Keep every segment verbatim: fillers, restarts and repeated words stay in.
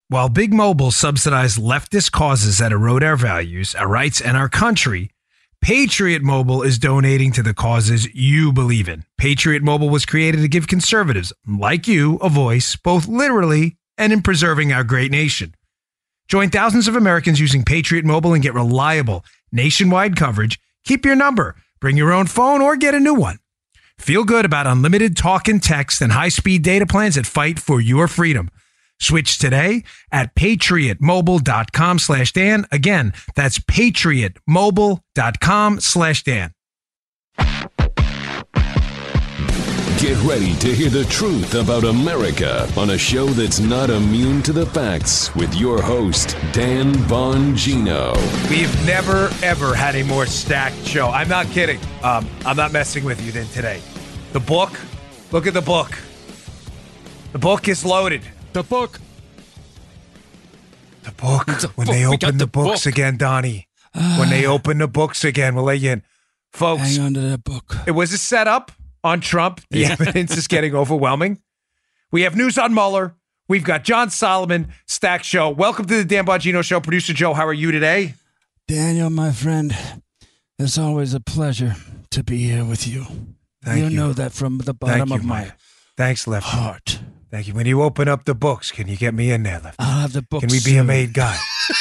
While Big Mobile subsidized leftist causes that erode our values, our rights, and our country, Patriot Mobile is donating to the causes you believe in. Patriot Mobile was created to give conservatives like you a voice, both literally and in preserving our great nation. Join thousands of Americans using Patriot Mobile and get reliable nationwide coverage. Keep your number, bring your own phone, or get a new one. Feel good about unlimited talk and text and high-speed data plans that fight for your freedom. Switch today at patriotmobile.com slash Dan. Again, that's patriotmobile.com slash Dan. Get ready to hear the truth about America on a show that's not immune to the facts with your host, Dan Bongino. We've never, ever had a more stacked show. I'm not kidding. Um, I'm not messing with you than today. The book, look at the book. The book is loaded. The book. The book. The when book. they We open got the, the books book. again, Donnie. Uh, when they open the books again, we'll let you in. Folks, Hang on to that book. it was a setup on Trump. The Yeah. evidence is getting overwhelming. We have news on Mueller. We've got John Solomon, Stack Show. Welcome to the Dan Bongino Show. Producer Joe, how are you today? Daniel, my friend, it's always a pleasure to be here with you. Thank you. You know that from the bottom Thank of you, my Mike. Thanks, Lefty. heart. Thank you. When you open up the books, can you get me in there, Lefty? I'll have the book Can we be soon. a made guy?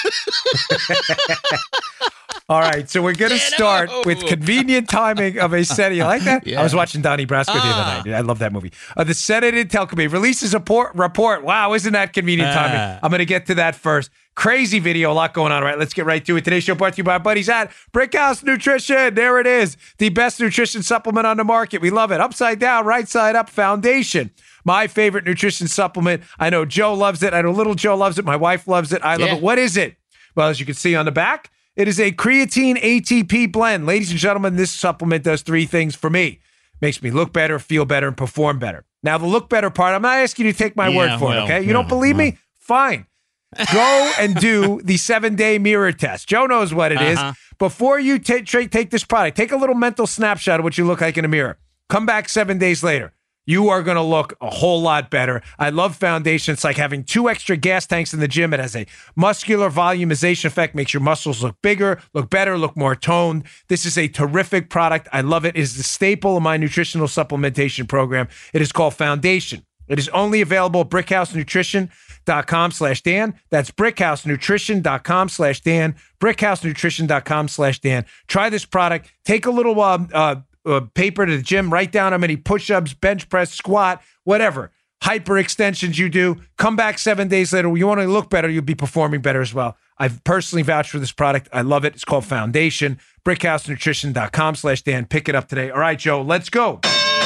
All right, so we're going to start with convenient timing of a Senate. You like that? Yeah. I was watching Donnie Brasco the Ah. other night. I love that movie. Uh, the Senate Intel Committee releases a por- report. Wow, isn't that convenient timing? Ah. I'm going to get to that first. Crazy video, a lot going on. All right, let's get right to it. Today's show brought to you by our buddies at Brickhouse Nutrition. There it is, the best nutrition supplement on the market. We love it. Upside down, right side up foundation. My favorite nutrition supplement. I know Joe loves it. I know little Joe loves it. My wife loves it. I love Yeah. it. What is it? Well, as you can see on the back, it is a creatine A T P blend. Ladies and gentlemen, this supplement does three things for me. Makes me look better, feel better, and perform better. Now, the look better part, I'm not asking you to take my Yeah, word for well, it, okay? You yeah, don't believe well. me? Fine. Go and do the seven-day mirror test. Joe knows what it is. Uh-huh. Before you ta- tra- take this product, take a little mental snapshot of what you look like in a mirror. Come back seven days later. You are going to look a whole lot better. I love foundation. It's like having two extra gas tanks in the gym. It has a muscular volumization effect, makes your muscles look bigger, look better, look more toned. This is a terrific product. I love it. It is the staple of my nutritional supplementation program. It is called Foundation. It is only available at brickhousenutrition.com slash Dan. That's brickhousenutrition.com slash Dan. brickhousenutrition.com slash Dan. Try this product. Take a little um, uh, uh, paper to the gym. Write down how many push-ups, bench press, squat, whatever. Hyper extensions you do. Come back seven days later. You want to look better. You'll be performing better as well. I've personally vouched for this product. I love it. It's called Foundation. brickhousenutrition.com slash Dan. Pick it up today. All right, Joe, let's go.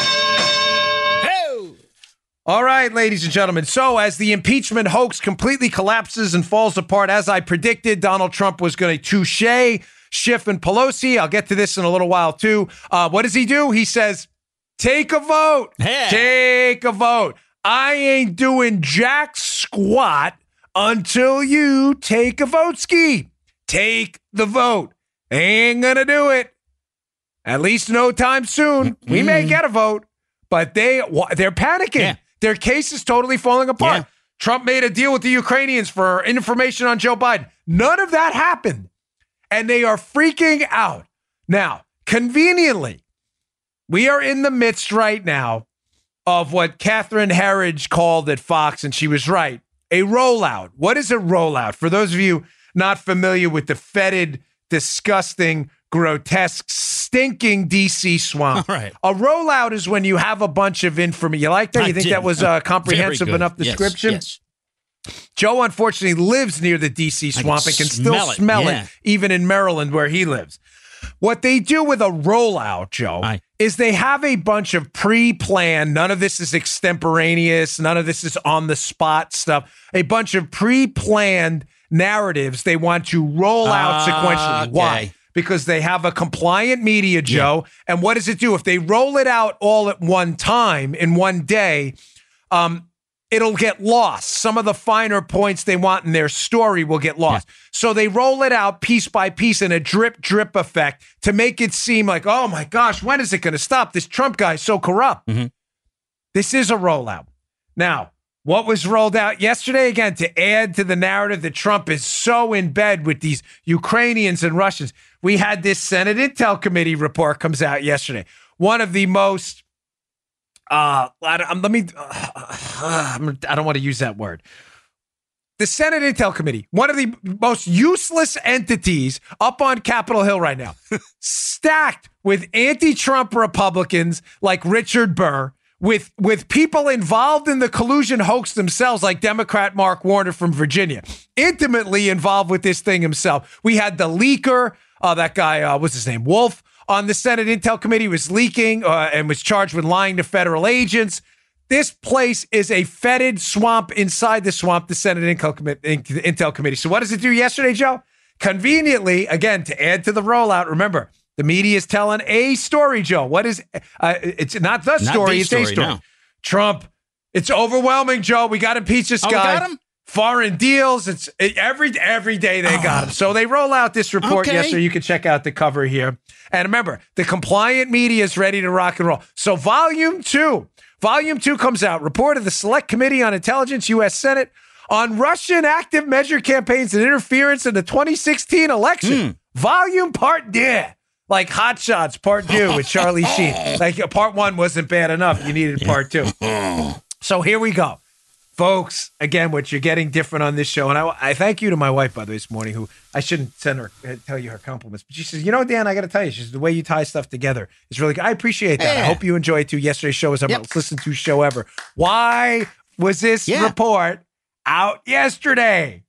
All right, ladies and gentlemen. So as the impeachment hoax completely collapses and falls apart, as I predicted, Donald Trump was going to touche Schiff and Pelosi. I'll get to this in a little while, too. Uh, what does he do? He says, take a vote. Yeah. Take a vote. I ain't doing jack squat until you take a vote ski. Take the vote. Ain't going to do it. At least no time soon. We may get a vote, but they, they're panicking. Yeah. Their case is totally falling apart. Yeah. Trump made a deal with the Ukrainians for information on Joe Biden. None of that happened. And they are freaking out. Now, conveniently, we are in the midst right now of what Catherine Herridge called at Fox, and she was right, a rollout. What is a rollout? For those of you not familiar with the fetid, disgusting, grotesque, stinking D C swamp. All right. A rollout is when you have a bunch of information. You like that? I You think did. that was a comprehensive Very good. enough Yes, description? yes. Joe, unfortunately, lives near the D C I swamp can and can still smell it, smell yeah. it, even in Maryland where he lives. What they do with a rollout, Joe, Aye. is they have a bunch of pre-planned, none of this is extemporaneous, none of this is on-the-spot stuff, a bunch of pre-planned narratives they want to roll out Ah, sequentially. okay. Why? Because they have a compliant media, Joe, and what does it do? If they roll it out all at one time in one day, um, it'll get lost. Some of the finer points they want in their story will get lost. Yeah. So they roll it out piece by piece in a drip, drip effect to make it seem like, oh my gosh, when is it going to stop? This Trump guy is so corrupt. Mm-hmm. This is a rollout. Now, What was rolled out yesterday, again, to add to the narrative that Trump is so in bed with these Ukrainians and Russians. We had this Senate Intel Committee report comes out yesterday. One of the most, uh, let me, uh, I don't want to use that word. The Senate Intel Committee, one of the most useless entities up on Capitol Hill right now, stacked with anti-Trump Republicans like Richard Burr, with with people involved in the collusion hoax themselves, like Democrat Mark Warner from Virginia, intimately involved with this thing himself. We had the leaker, uh, that guy, uh, what's his name, Wolf, on the Senate Intel Committee, was leaking uh, and was charged with lying to federal agents. This place is a fetid swamp inside the swamp, the Senate Intel, Com- Intel Committee. So what does it do yesterday, Joe? Conveniently, again, to add to the rollout, remember, the media is telling a story, Joe. What is, uh, it's not the Not story, the it's story, a story. no. Trump, it's overwhelming, Joe. We got to impeach this Oh, we guy. got him? Foreign deals. It's it, every every day they got him. So they roll out this report Okay. yesterday. You can check out the cover here. And remember, the compliant media is ready to rock and roll. So volume two, volume two comes out. Report of the Select Committee on Intelligence, U S Senate, on Russian active measure campaigns and interference in the twenty sixteen election. Mm. Volume part two. Like Hot Shots Part Two with Charlie Sheen. Like Part One wasn't bad enough. You needed Part Two. So here we go. Folks, again, what you're getting different on this show, and I, I thank you to my wife, by the way, this morning, who I shouldn't send her, tell you her compliments, but she says, you know, Dan, I got to tell you, she says, the way you tie stuff together is really good. I appreciate that. Yeah. I hope you enjoy it too. Yesterday's show was our Yep. most listened to show ever. Why was this Yeah. report out yesterday?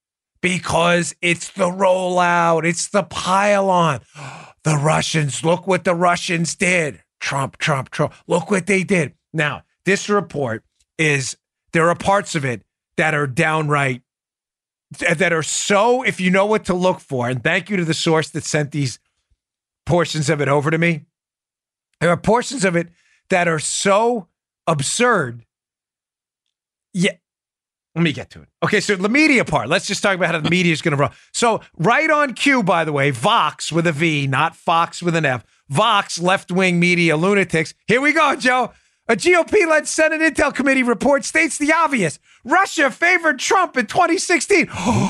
Because it's the rollout. It's the pile on. The Russians, look what the Russians did. Trump, Trump, Trump. Look what they did. Now, this report is, there are parts of it that are downright, that are so, if you know what to look for, and thank you to the source that sent these portions of it over to me. There are portions of it that are so absurd. Yeah. Let me get to it. Okay, so the media part. Let's just talk about how the media is going to run. So right on cue, by the way, Vox with a V, not Fox with an F. Vox, left-wing media lunatics. Here we go, Joe. A G O P-led Senate Intel Committee report states the obvious. Russia favored Trump in twenty sixteen.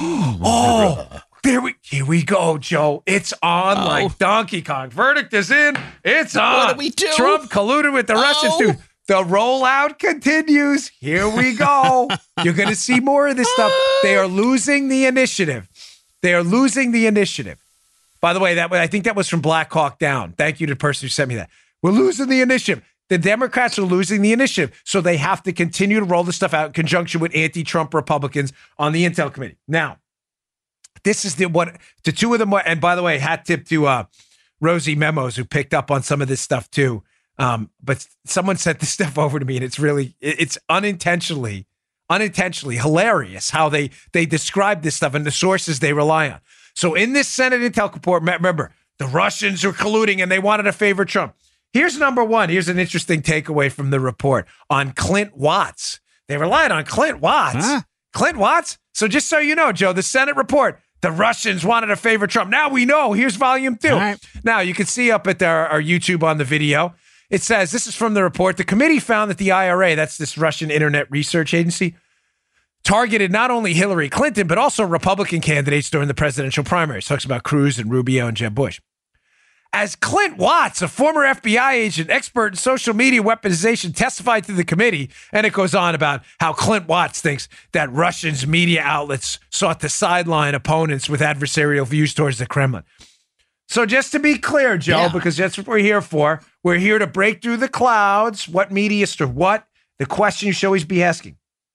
Oh, there we, here we go, Joe. It's on Oh. like Donkey Kong. Verdict is in. It's on. What do we do? Trump colluded with the Russians, Oh. dude. The rollout continues. Here we go. You're going to see more of this stuff. They are losing the initiative. They are losing the initiative. By the way, that I think that was from Black Hawk Down. Thank you to the person who sent me that. We're losing the initiative. The Democrats are losing the initiative, so they have to continue to roll this stuff out in conjunction with anti-Trump Republicans on the Intel Committee. Now, this is the what the two of them. And by the way, hat tip to uh, Rosie Memos, who picked up on some of this stuff too. Um, but someone sent this stuff over to me, and it's really, it's unintentionally, unintentionally hilarious how they they describe this stuff and the sources they rely on. So in this Senate Intel report, remember, the Russians are colluding and they wanted to favor Trump. Here's number one. Here's an interesting takeaway from the report on Clint Watts. They relied on Clint Watts. Huh? Clint Watts? So just so you know, Joe, the Senate report, the Russians wanted to favor Trump. Now we know. Here's volume two. All right. Now you can see up at our, our YouTube on the video. It says, this is from the report, the committee found that the I R A, that's this Russian Internet Research Agency, targeted not only Hillary Clinton, but also Republican candidates during the presidential primaries. Talks about Cruz and Rubio and Jeb Bush. As Clint Watts, a former F B I agent, expert in social media weaponization, testified to the committee, and it goes on about how Clint Watts thinks that Russians' media outlets sought to sideline opponents with adversarial views towards the Kremlin. So just to be clear, Joe, Yeah. because that's what we're here for, we're here to break through the clouds. What media story? What? The question you should always be asking.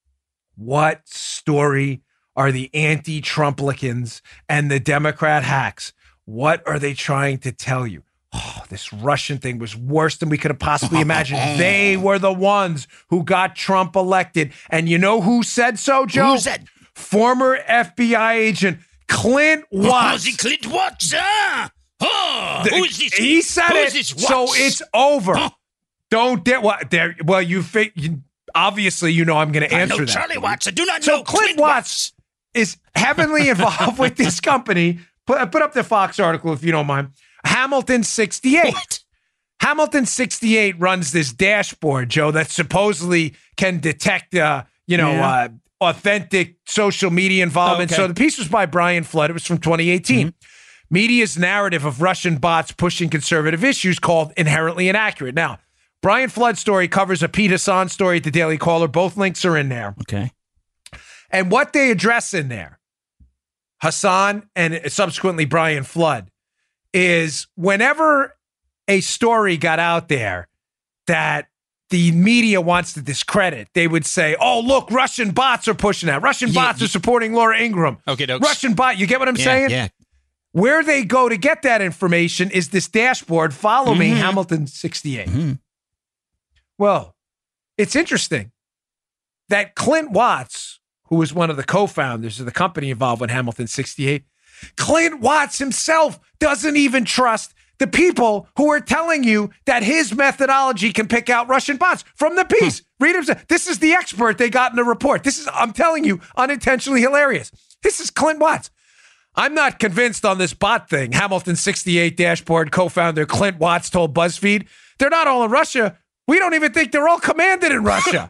What story are the anti-Trumplicans and the Democrat hacks? What are they trying to tell you? Oh, this Russian thing was worse than we could have possibly imagined. They were the ones who got Trump elected. And you know who said so, Joe? Who said? Former F B I agent Clint Watts. Oh, the Clint Watts, ah! Oh, The- who is this? He said Who it, is this so Watts? it's over. Huh? Don't get what there. Well, you, fi- you obviously you know I'm going to I answer know that. Charlie Watts. I do not So know Clint Watts is heavily involved with this company. Put, put up the Fox article if you don't mind. Hamilton sixty-eight. What? Hamilton sixty-eight runs this dashboard, Joe, that supposedly can detect, uh, you know, Yeah. uh, authentic social media involvement. Okay. So the piece was by Brian Flood. It was from twenty eighteen. Mm-hmm. Media's narrative of Russian bots pushing conservative issues called inherently inaccurate. Now, Brian Flood's story covers a Pete Hassan story at the Daily Caller. Both links are in there. Okay. And what they address in there, Hassan and subsequently Brian Flood, is whenever a story got out there that the media wants to discredit, they would say, oh, look, Russian bots are pushing that. Russian Yeah, bots yeah. are supporting Laura Ingraham. Okay, dokes. Russian bot. You get what I'm Yeah, saying? yeah. Where they go to get that information is this dashboard. Follow me, Mhm. Hamilton sixty-eight. Mhm. Well, it's interesting that Clint Watts, who was one of the co-founders of the company involved with Hamilton sixty-eight, Clint Watts himself doesn't even trust the people who are telling you that his methodology can pick out Russian bots from the piece. Read him. This is the expert they got in the report. This is, I'm telling you, unintentionally hilarious. This is Clint Watts. I'm not convinced on this bot thing. Hamilton sixty-eight dashboard co-founder Clint Watts told BuzzFeed, they're not all in Russia. We don't even think they're all commanded in Russia.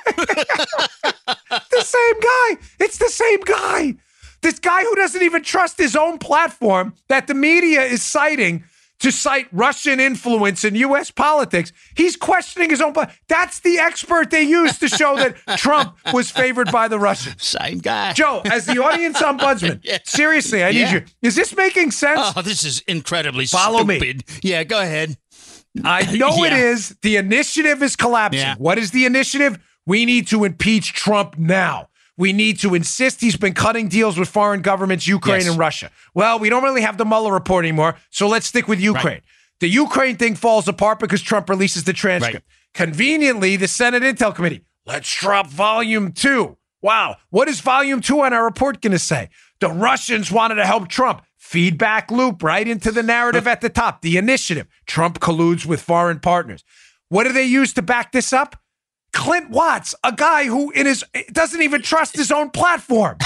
The same guy. It's the same guy. This guy who doesn't even trust his own platform that the media is citing to cite Russian influence in U S politics. He's questioning his own platform. That's the expert they used to show that Trump was favored by the Russians. Same guy. Joe, as the audience ombudsman, Yeah. seriously, I Yeah. need you. Is this making sense? Oh, this is incredibly Follow me. stupid. Yeah, go ahead. I know it Yeah. is. The initiative is collapsing. Yeah. What is the initiative? We need to impeach Trump now. We need to insist he's been cutting deals with foreign governments, Ukraine Yes. and Russia. Well, we don't really have the Mueller report anymore, so let's stick with Ukraine. Right. The Ukraine thing falls apart because Trump releases the transcript. Right. Conveniently, the Senate Intel Committee, let's drop volume two. Wow. What is volume two on our report going to say? The Russians wanted to help Trump. Feedback loop right into the narrative at the top. The initiative. Trump colludes with foreign partners. What do they use to back this up? Clint Watts, a guy who in his doesn't even trust his own platform.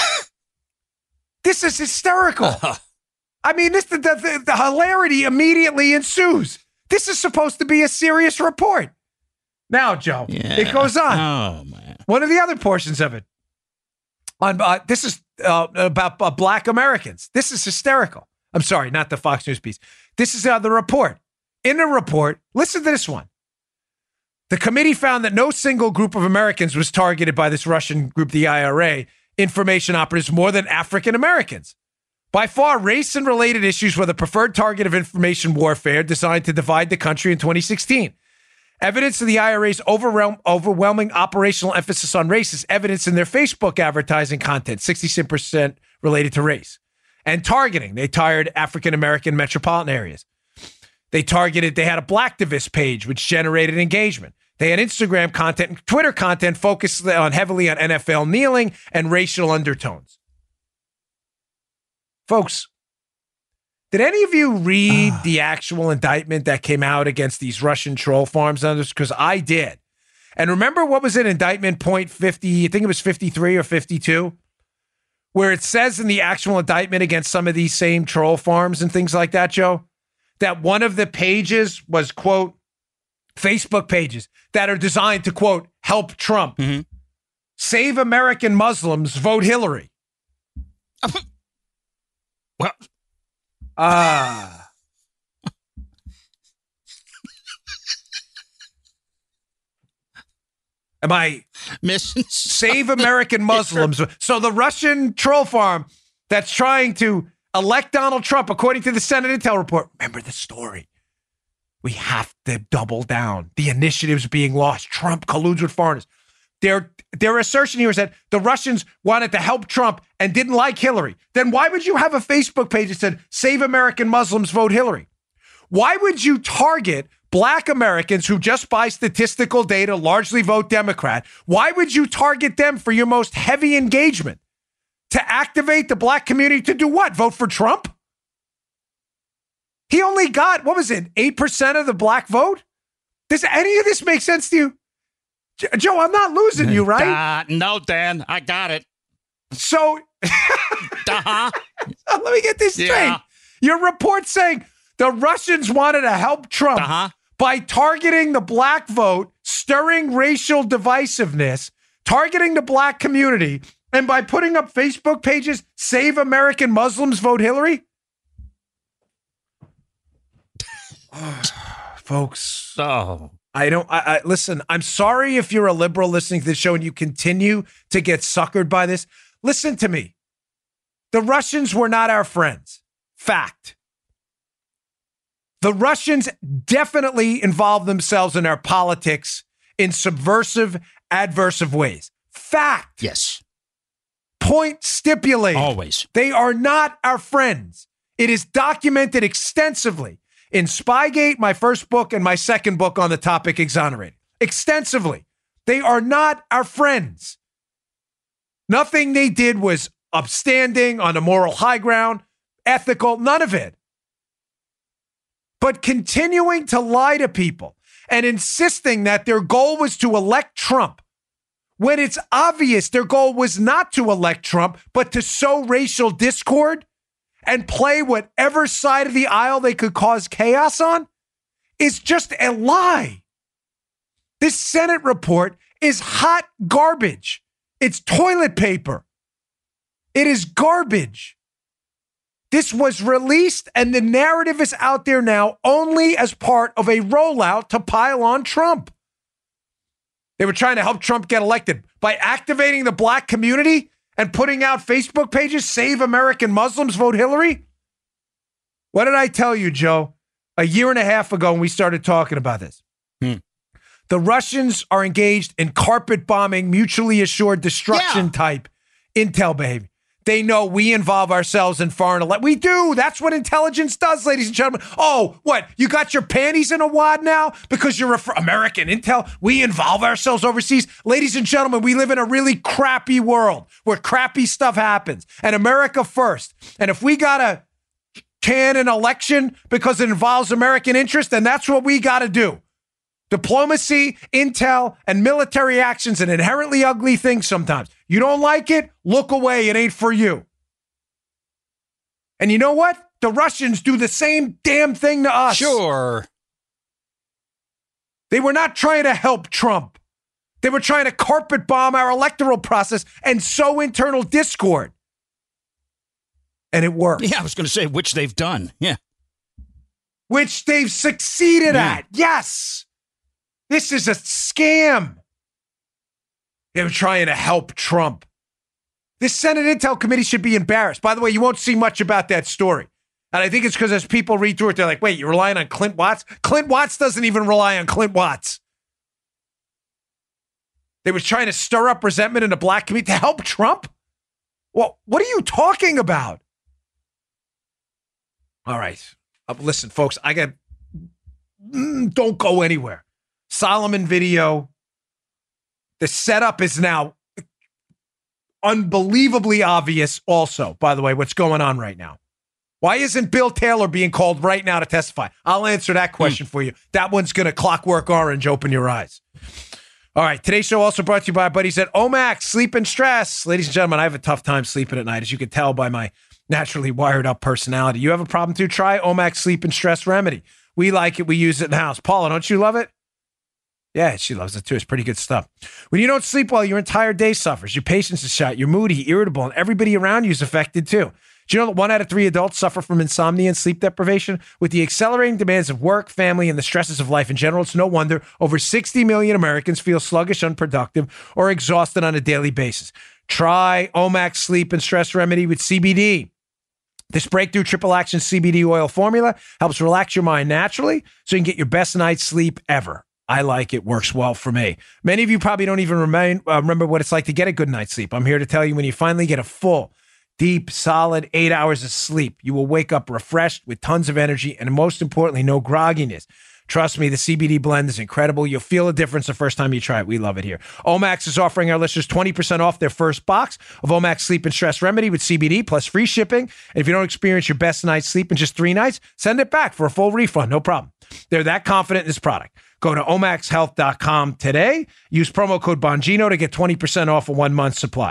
This is hysterical. I mean, this the, the, the hilarity immediately ensues. This is supposed to be a serious report. Now, Joe, Yeah. it goes on. Oh, man. One of the other portions of it. On uh, this is uh, about uh, Black Americans. This is hysterical. I'm sorry, not the Fox News piece. This is uh, the report. In the report, listen to this one. The committee found that no single group of Americans was targeted by this Russian group, the I R A, information operatives more than African Americans. By far, race and related issues were the preferred target of information warfare designed to divide the country in twenty sixteen. Evidence of the I R A's overwhelm, overwhelming operational emphasis on race is evidence in their Facebook advertising content, sixty-six percent related to race. And targeting. They targeted African American metropolitan areas. They targeted, they had a Blacktivist page, which generated engagement. They had Instagram content and Twitter content focused on heavily on N F L kneeling and racial undertones. Folks, did any of you read the actual indictment that came out against these Russian troll farms? Because I did. And remember what was in indictment point fifty, I think it was fifty-three or fifty-two, where it says in the actual indictment against some of these same troll farms and things like that, Joe, that one of the pages was, quote, Facebook pages that are designed to, quote, help Trump. Mm-hmm. Save American Muslims, vote Hillary. Well, Ah. Am I missing save American Muslims? So the Russian troll farm that's trying to elect Donald Trump, according to the Senate Intel report. Remember the story. We have to double down. The initiative's being lost. Trump colludes with foreigners. Their, their assertion here is that the Russians wanted to help Trump and didn't like Hillary. Then why would you have a Facebook page that said, save American Muslims, vote Hillary? Why would you target Black Americans who just by statistical data largely vote Democrat? Why would you target them for your most heavy engagement? To activate the Black community to do what? Vote for Trump? He only got, what was it, eight percent of the Black vote? Does any of this make sense to you? Joe, I'm not losing you, right? Uh, no, Dan, I got it. So, Uh-huh. let me get this straight. Yeah. Your report saying the Russians wanted to help Trump Uh-huh. by targeting the Black vote, stirring racial divisiveness targeting the black community, and by putting up Facebook pages, Save American Muslims, Vote Hillary? Oh, folks. Oh. I don't, I, I listen, I'm sorry if you're a liberal listening to this show and you continue to get suckered by this. Listen to me. The Russians were not our friends. Fact. The Russians definitely involved themselves in our politics in subversive, adversive ways. Fact. Yes. Point stipulated. Always. They are not our friends. It is documented extensively in Spygate, my first book, and my second book on the topic, Exonerated. Extensively. They are not our friends. Nothing they did was upstanding, on a moral high ground, ethical, none of it. But continuing to lie to people and insisting that their goal was to elect Trump, when it's obvious their goal was not to elect Trump, but to sow racial discord and play whatever side of the aisle they could cause chaos on, is just a lie. This Senate report is hot garbage. It's toilet paper. It is garbage. This was released, and the narrative is out there now only as part of a rollout to pile on Trump. They were trying to help Trump get elected by activating the black community and putting out Facebook pages, Save American Muslims, Vote Hillary. What did I tell you, Joe, a year and a half ago when we started talking about this? Hmm. The Russians are engaged in carpet bombing, mutually assured destruction Yeah. type intel behavior. They know we involve ourselves in foreign ele- We do. That's what intelligence does, ladies and gentlemen. Oh, what? You got your panties in a wad now because you're a fr- American intel? We involve ourselves overseas. Ladies and gentlemen, we live in a really crappy world where crappy stuff happens. And America first. And if we got to can an election because it involves American interest, then that's what we got to do. Diplomacy, intel, and military action's an inherently ugly thing sometimes. You don't like it? Look away. It ain't for you. And you know what? The Russians do the same damn thing to us. Sure. They were not trying to help Trump. They were trying to carpet bomb our electoral process and sow internal discord. And it worked. Yeah, I was going to say, which they've done. Yeah. Which they've succeeded Yeah. at. Yes. This is a scam. They were trying to help Trump. This Senate Intel Committee should be embarrassed. By the way, you won't see much about that story. And I think it's because as people read through it, they're like, wait, you're relying on Clint Watts? Clint Watts doesn't even rely on Clint Watts. They were trying to stir up resentment in the black community to help Trump? Well, what are you talking about? All right. Uh, listen, folks, I got... Mm, don't go anywhere. Solomon video. The setup is now unbelievably obvious also, by the way, what's going on right now. Why isn't Bill Taylor being called right now to testify? I'll answer that question mm. for you. That one's going to Clockwork Orange open your eyes. All right. Today's show also brought to you by our buddies at Omax, Sleep and Stress. Ladies and gentlemen, I have a tough time sleeping at night, as you can tell by my naturally wired up personality. You have a problem too? Try Omax Sleep and Stress Remedy. We like it. We use it in the house. Paula, don't you love it? Yeah, she loves it too. It's pretty good stuff. When you don't sleep well, your entire day suffers. Your patience is shot. You're moody, irritable, and everybody around you is affected too. Do you know that one out of three adults suffer from insomnia and sleep deprivation? With the accelerating demands of work, family, and the stresses of life in general, it's no wonder over sixty million Americans feel sluggish, unproductive, or exhausted on a daily basis. Try Omax Sleep and Stress Remedy with C B D. This breakthrough triple action C B D oil formula helps relax your mind naturally so you can get your best night's sleep ever. I like it. Works well for me. Many of you probably don't even remain, uh, remember what it's like to get a good night's sleep. I'm here to tell you, when you finally get a full, deep, solid eight hours of sleep, you will wake up refreshed with tons of energy and, most importantly, no grogginess. Trust me, the C B D blend is incredible. You'll feel a difference the first time you try it. We love it here. Omax is offering our listeners twenty percent off their first box of Omax Sleep and Stress Remedy with C B D plus free shipping. And if you don't experience your best night's sleep in just three nights, send it back for a full refund. No problem. They're that confident in this product. Go to omax health dot com today. Use promo code Bongino to get twenty percent off a one-month supply.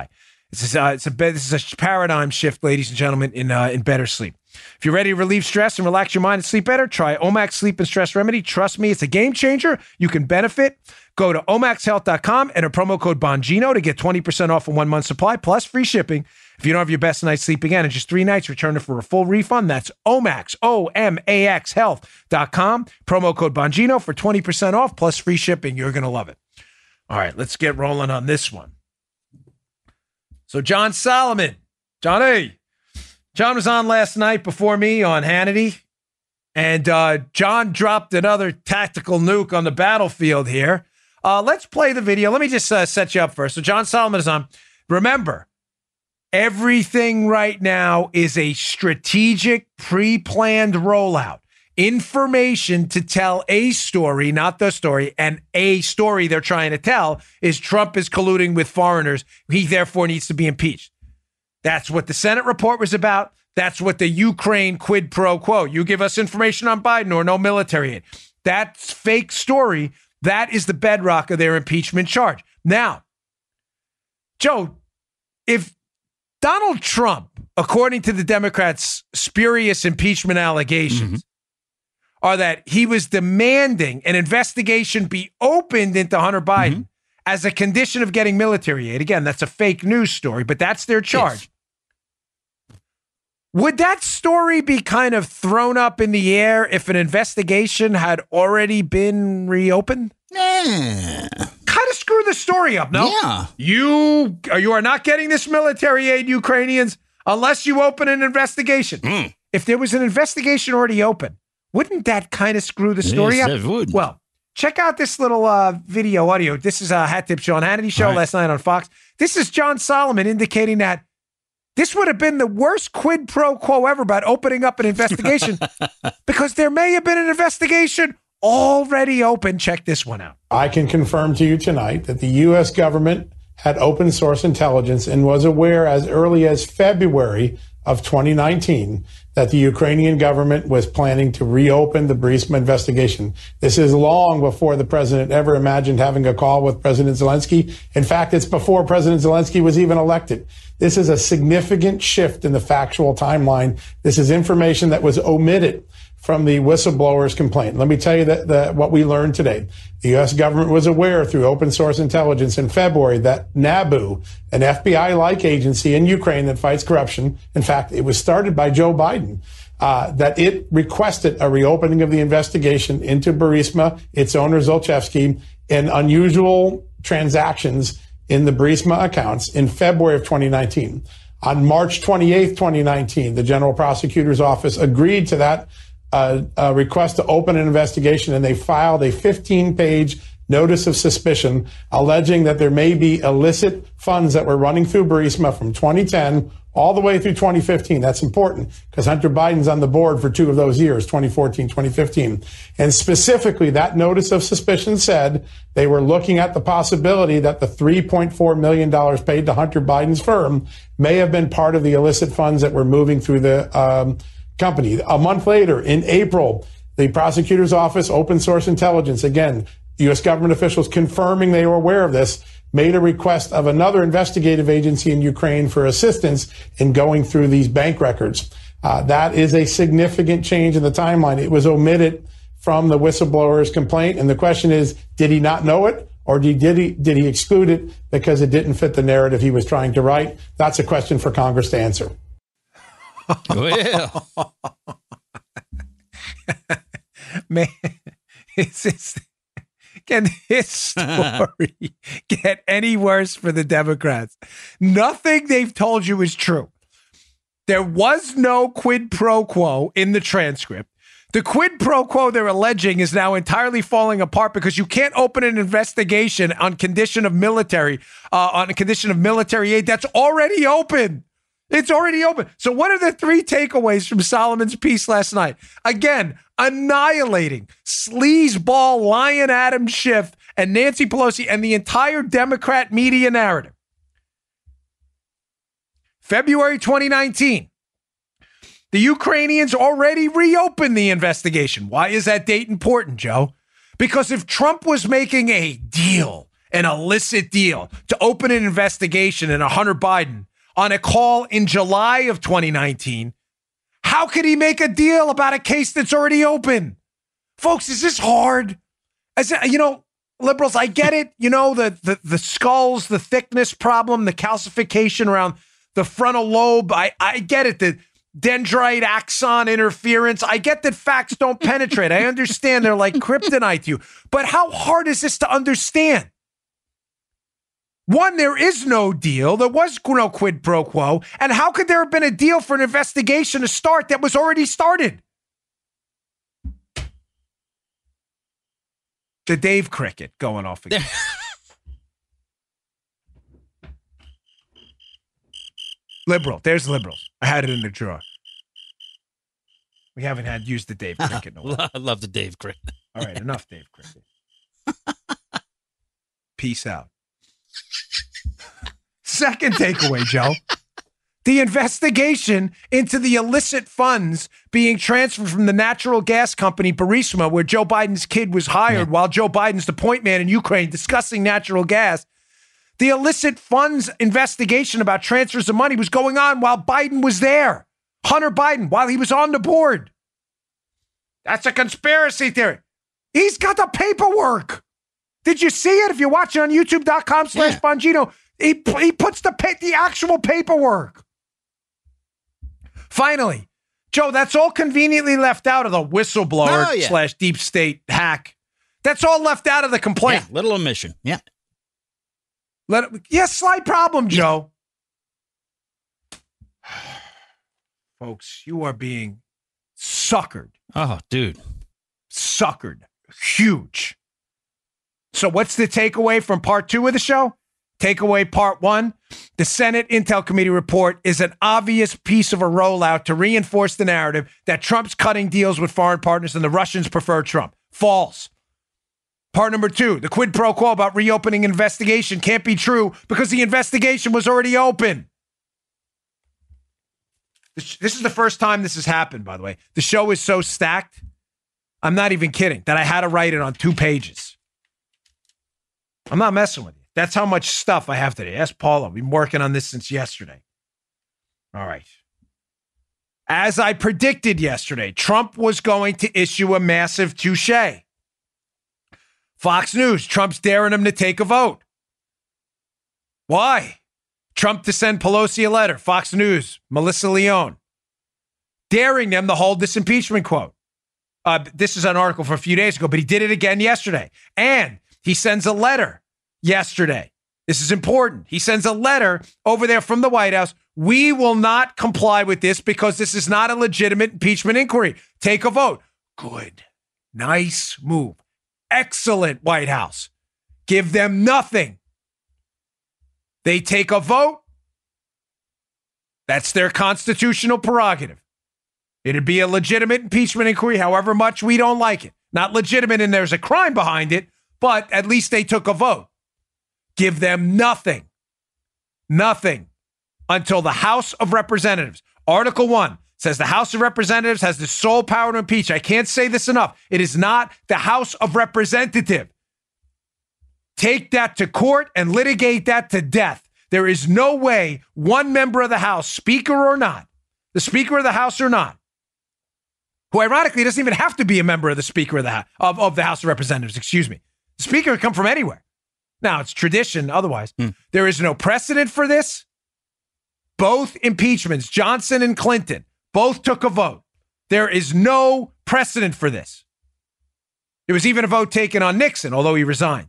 This is, uh, it's a, this is a paradigm shift, ladies and gentlemen, in, uh, in better sleep. If you're ready to relieve stress and relax your mind and sleep better, try Omax Sleep and Stress Remedy. Trust me, it's a game changer. You can benefit. Go to omax health dot com and a promo code Bongino to get twenty percent off a one-month supply plus free shipping. If you don't have your best night's sleep again in just three nights, return it for a full refund. That's Omax, O M A X health dot com. Promo code Bongino for twenty percent off plus free shipping. You're going to love it. All right, let's get rolling on this one. So John Solomon. Johnny. John was on last night before me on Hannity. And uh, John dropped another tactical nuke on the battlefield here. Uh, let's play the video. Let me just uh, set you up first. So John Solomon is on. Remember, everything right now is a strategic, pre-planned rollout. Information to tell a story, not the story, and a story they're trying to tell is Trump is colluding with foreigners. He therefore needs to be impeached. That's what the Senate report was about. That's what the Ukraine quid pro quo. You give us information on Biden or no military aid. That's fake story. That is the bedrock of their impeachment charge. Now, Joe, if Donald Trump, according to the Democrats' spurious impeachment allegations, mm-hmm. are that he was demanding an investigation be opened into Hunter Biden mm-hmm. as a condition of getting military aid. Again, that's a fake news story, but that's their charge. Yes. Would that story be kind of thrown up in the air if an investigation had already been reopened? Yeah. Kind of screw the story up, no? Yeah. You, you are not getting this military aid, Ukrainians, unless you open an investigation. Mm. If there was an investigation already open, wouldn't that kind of screw the story yes, up? It would. Well, check out this little uh, video audio. This is a Hat Tip Sean Hannity show right. last night on Fox. This is John Solomon indicating that this would have been the worst quid pro quo ever about opening up an investigation because there may have been an investigation already open. Check this one out. I can confirm to you tonight that the U S government had open source intelligence and was aware as early as February of twenty nineteen that the Ukrainian government was planning to reopen the Burisma investigation. This is long before the president ever imagined having a call with President Zelensky. In fact, it's before President Zelensky was even elected. This is a significant shift in the factual timeline. This is information that was omitted from the whistleblower's complaint. Let me tell you that, that what we learned today. The U S government was aware through open source intelligence in February that NABU, an F B I-like agency in Ukraine that fights corruption, in fact, it was started by Joe Biden, uh, that it requested a reopening of the investigation into Burisma, its owner Zlochevsky, and unusual transactions in the Burisma accounts in February of twenty nineteen. On March twenty-eighth, twenty nineteen, the General Prosecutor's Office agreed to that Uh, a request to open an investigation, and they filed a fifteen-page notice of suspicion alleging that there may be illicit funds that were running through Burisma from twenty ten all the way through twenty fifteen. That's important because Hunter Biden's on the board for two of those years, twenty fourteen, twenty fifteen. And specifically, that notice of suspicion said they were looking at the possibility that the three point four million dollars paid to Hunter Biden's firm may have been part of the illicit funds that were moving through the um, company. A month later, in April, the prosecutor's office, open source intelligence, again, U S government officials confirming they were aware of this, made a request of another investigative agency in Ukraine for assistance in going through these bank records. Uh, that is a significant change in the timeline. It was omitted from the whistleblower's complaint. And the question is, did he not know it? Or did he, did he exclude it because it didn't fit the narrative he was trying to write? That's a question for Congress to answer. Well, man, it's just, can this story get any worse for the Democrats? Nothing they've told you is true. There was no quid pro quo in the transcript. The quid pro quo they're alleging is now entirely falling apart because you can't open an investigation on condition of military, uh, on a condition of military aid that's already open. It's already open. So what are the three takeaways from Solomon's piece last night? Again, annihilating sleazeball lion Adam Schiff and Nancy Pelosi and the entire Democrat media narrative. February twenty nineteen. The Ukrainians already reopened the investigation. Why is that date important, Joe? Because if Trump was making a deal, an illicit deal to open an investigation into Hunter Biden on a call in July of twenty nineteen, how could he make a deal about a case that's already open? Folks, is this hard? As you know, liberals, I get it. You know, the, the, the skulls, the thickness problem, the calcification around the frontal lobe. I, I get it. The dendrite axon interference. I get that facts don't penetrate. I understand they're like kryptonite to you. But how hard is this to understand? One, there is no deal. There was no quid pro quo. And how could there have been a deal for an investigation to start that was already started? The Dave Cricket going off again. Liberal. There's liberals. I had it in the drawer. We haven't had used the Dave Cricket in a while. I love the Dave Cricket. All right, enough Dave Cricket. Peace out. Second takeaway, Joe. The investigation into the illicit funds being transferred from the natural gas company Burisma, where Joe Biden's kid was hired yeah. while Joe Biden's the point man in Ukraine discussing natural gas. The illicit funds investigation about transfers of money was going on while Biden was there. Hunter Biden, while he was on the board. That's a conspiracy theory. He's got the paperwork. Did you see it? If you're watching on youtube.com slash Bongino, he, he puts the pa- the actual paperwork. Finally, Joe, that's all conveniently left out of the whistleblower oh, yeah. slash deep state hack. That's all left out of the complaint. Yeah, little omission. Yeah. Let it, yeah, slight problem, Joe. Yeah. Folks, you are being suckered. Oh, dude. Suckered. Huge. So what's the takeaway from part two of the show? Takeaway part one, the Senate Intel Committee report is an obvious piece of a rollout to reinforce the narrative that Trump's cutting deals with foreign partners and the Russians prefer Trump. False. Part number two, the quid pro quo about reopening investigation can't be true because the investigation was already open. This is the first time this has happened, by the way. The show is so stacked, I'm not even kidding, that I had to write it on two pages. I'm not messing with you. That's how much stuff I have today. Ask Paula. We've been working on this since yesterday. All right. As I predicted yesterday, Trump was going to issue a massive touche. Fox News, Trump's daring him to take a vote. Why? Trump to send Pelosi a letter. Fox News, Melissa Leone, daring them to hold this impeachment quote. Uh, this is an article from a few days ago, but he did it again yesterday. And he sends a letter yesterday. This is important. He sends a letter over there from the White House. We will not comply with this because this is not a legitimate impeachment inquiry. Take a vote. Good. Nice move. Excellent, White House. Give them nothing. They take a vote. That's their constitutional prerogative. It'd be a legitimate impeachment inquiry, however much we don't like it. Not legitimate and there's a crime behind it, but at least they took a vote. Give them nothing. Nothing until the House of Representatives. Article one says the House of Representatives has the sole power to impeach. I can't say this enough. It is not the House of Representatives. Take that to court and litigate that to death. There is no way one member of the House, Speaker or not, the Speaker of the House or not, who ironically doesn't even have to be a member of the Speaker of the, of, of the House of Representatives, excuse me. The Speaker can come from anywhere. Now, it's tradition otherwise. Hmm. There is no precedent for this. Both impeachments, Johnson and Clinton, both took a vote. There is no precedent for this. There was even a vote taken on Nixon, although he resigned.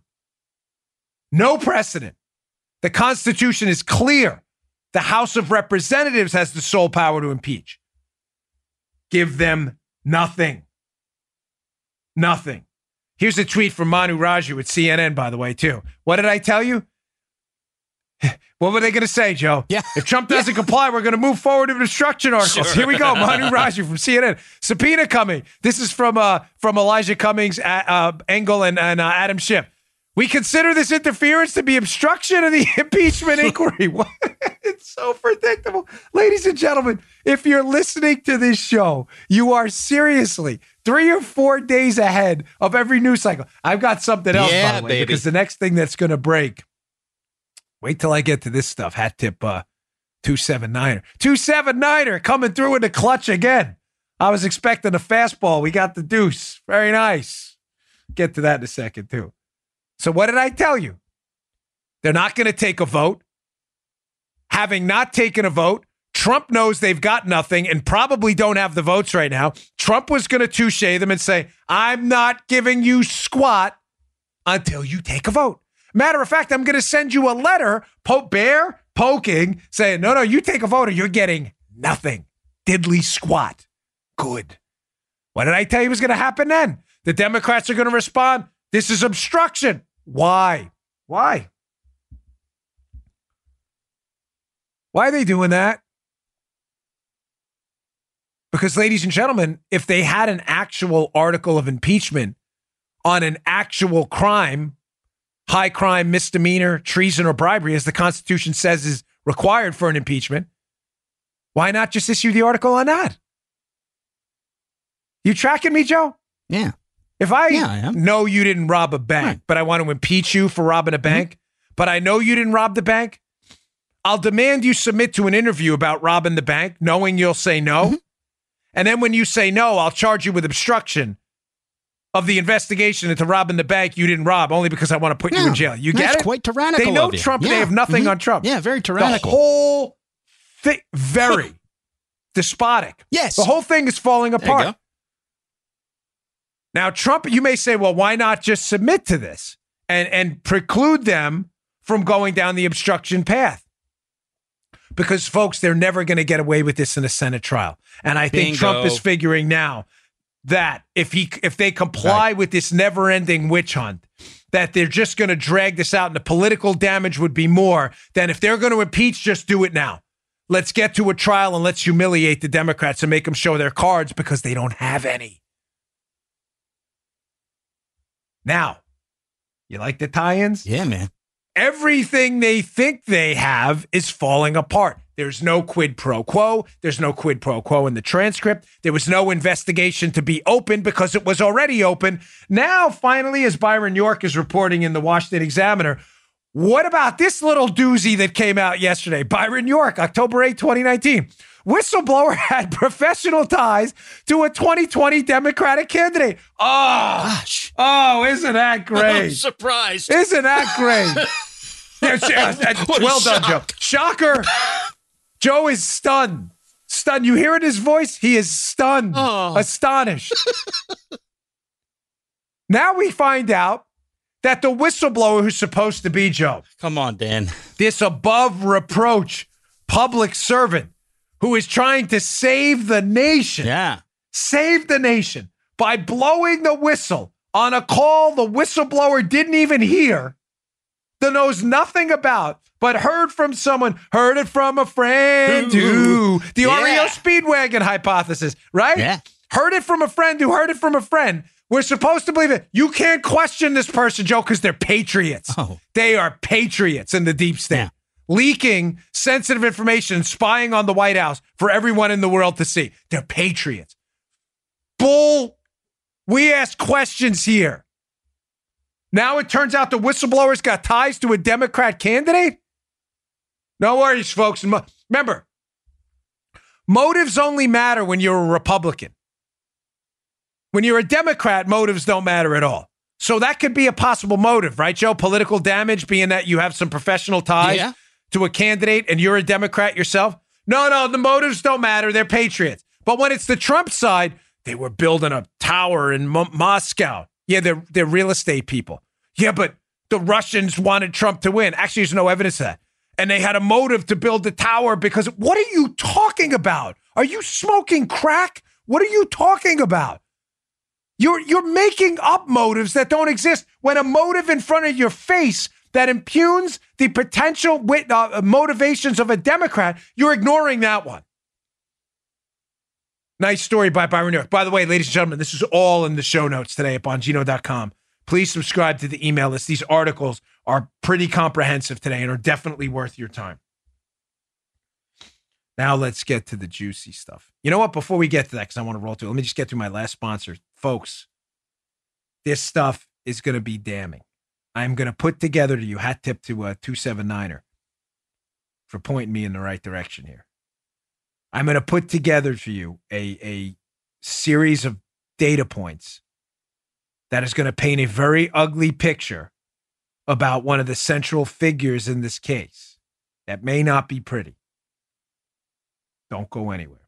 No precedent. The Constitution is clear. The House of Representatives has the sole power to impeach. Give them nothing. Nothing. Here's a tweet from Manu Raju at C N N, by the way, too. What did I tell you? What were they going to say, Joe? Yeah. If Trump doesn't yeah. comply, we're going to move forward with obstruction articles. Sure. Here we go. Manu Raju from C N N. Subpoena coming. This is from uh, from Elijah Cummings, uh, Engel, and, and uh, Adam Schiff. We consider this interference to be obstruction of the impeachment inquiry. What? It's so predictable. Ladies and gentlemen, if you're listening to this show, you are seriously three or four days ahead of every news cycle. I've got something else, Yeah, by the way, baby. because the next thing that's going to break, wait till I get to this stuff. Hat tip uh, two seven niner. two seven niner coming through in the clutch again. I was expecting a fastball. We got the deuce. Very nice. Get to that in a second, too. So what did I tell you? They're not going to take a vote. Having not taken a vote, Trump knows they've got nothing and probably don't have the votes right now. Trump was going to touche them and say, I'm not giving you squat until you take a vote. Matter of fact, I'm going to send you a letter, po- bear poking, saying, no, no, you take a vote or you're getting nothing. Diddly squat. Good. What did I tell you was going to happen then? The Democrats are going to respond, this is obstruction. Why? Why? Why are they doing that? Because, ladies and gentlemen, if they had an actual article of impeachment on an actual crime, high crime, misdemeanor, treason, or bribery, as the Constitution says is required for an impeachment, why not just issue the article on that? You tracking me, Joe? Yeah. If I, Yeah, I am. know you didn't rob a bank, Right. but I want to impeach you for robbing a bank, mm-hmm. but I know you didn't rob the bank, I'll demand you submit to an interview about robbing the bank, knowing you'll say no. Mm-hmm. And then when you say no, I'll charge you with obstruction of the investigation into robbing the bank you didn't rob, only because I want to put Yeah, you in jail. You get that's it? quite tyrannical They know of you. Trump. Yeah. They have nothing Mhm. on Trump. Yeah, very tyrannical. The whole thing, very despotic. Yes. The whole thing is falling There you apart. go. Now, Trump, you may say, well, why not just submit to this and, and preclude them from going down the obstruction path? Because, folks, they're never going to get away with this in a Senate trial. And I think Bingo. Trump is figuring now that if he if they comply Right. with this never-ending witch hunt, that they're just going to drag this out and the political damage would be more than if they're going to impeach, just do it now. Let's get to a trial and let's humiliate the Democrats and make them show their cards because they don't have any. Now, you like the tie-ins? Yeah, man. Everything they think they have is falling apart. There's no quid pro quo. There's no quid pro quo in the transcript. There was no investigation to be opened because it was already open. Now, finally, as Byron York is reporting in the Washington Examiner, what about this little doozy that came out yesterday? Byron York, October eighth, twenty nineteen. Whistleblower had professional ties to a twenty twenty Democratic candidate. Oh, Gosh. oh, isn't that I'm great? surprised. Isn't that great? Yeah, yeah, What a well done, Joe. shock. Shocker. Joe is stunned. Stunned. You hear it in his voice? He is stunned, Oh. astonished. Now we find out that the whistleblower who's supposed to be Joe, Come on, Dan. this above reproach public servant who is trying to save the nation, Yeah. save the nation by blowing the whistle on a call the whistleblower didn't even hear, that knows nothing about, but heard from someone, heard it from a friend Ooh. who, the Yeah. R E O Speedwagon hypothesis, right? Yeah. Heard it from a friend who heard it from a friend. We're supposed to believe it. You can't question this person, Joe, because they're patriots. Oh. They are patriots in the deep state. Yeah. Leaking sensitive information, spying on the White House for everyone in the world to see. They're patriots. Bull. We ask questions here. Now it turns out the whistleblower's got ties to a Democrat candidate? No worries, folks. Mo- Remember, motives only matter when you're a Republican. When you're a Democrat, motives don't matter at all. So that could be a possible motive, right, Joe? Political damage, being that you have some professional ties Yeah. to a candidate and you're a Democrat yourself. No, no, the motives don't matter. They're patriots. But when it's the Trump side, they were building a tower in Mo- Moscow. Yeah, they're, they're real estate people. Yeah, but the Russians wanted Trump to win. Actually, there's no evidence of that. And they had a motive to build the tower because what are you talking about? Are you smoking crack? What are you talking about? You're, you're making up motives that don't exist when a motive in front of your face that impugns the potential wit- uh, motivations of a Democrat, you're ignoring that one. Nice story by Byron York. By the way, ladies and gentlemen, this is all in the show notes today at bongino dot com. Please subscribe to the email list. These articles are pretty comprehensive today and are definitely worth your time. Now let's get to the juicy stuff. You know what? Before we get to that, because I want to roll through, let me just get through my last sponsor. Folks, this stuff is going to be damning. I'm going to put together to you, hat tip to a two seven niner for pointing me in the right direction here. I'm going to put together for you a, a series of data points that is going to paint a very ugly picture about one of the central figures in this case. That may not be pretty. Don't go anywhere.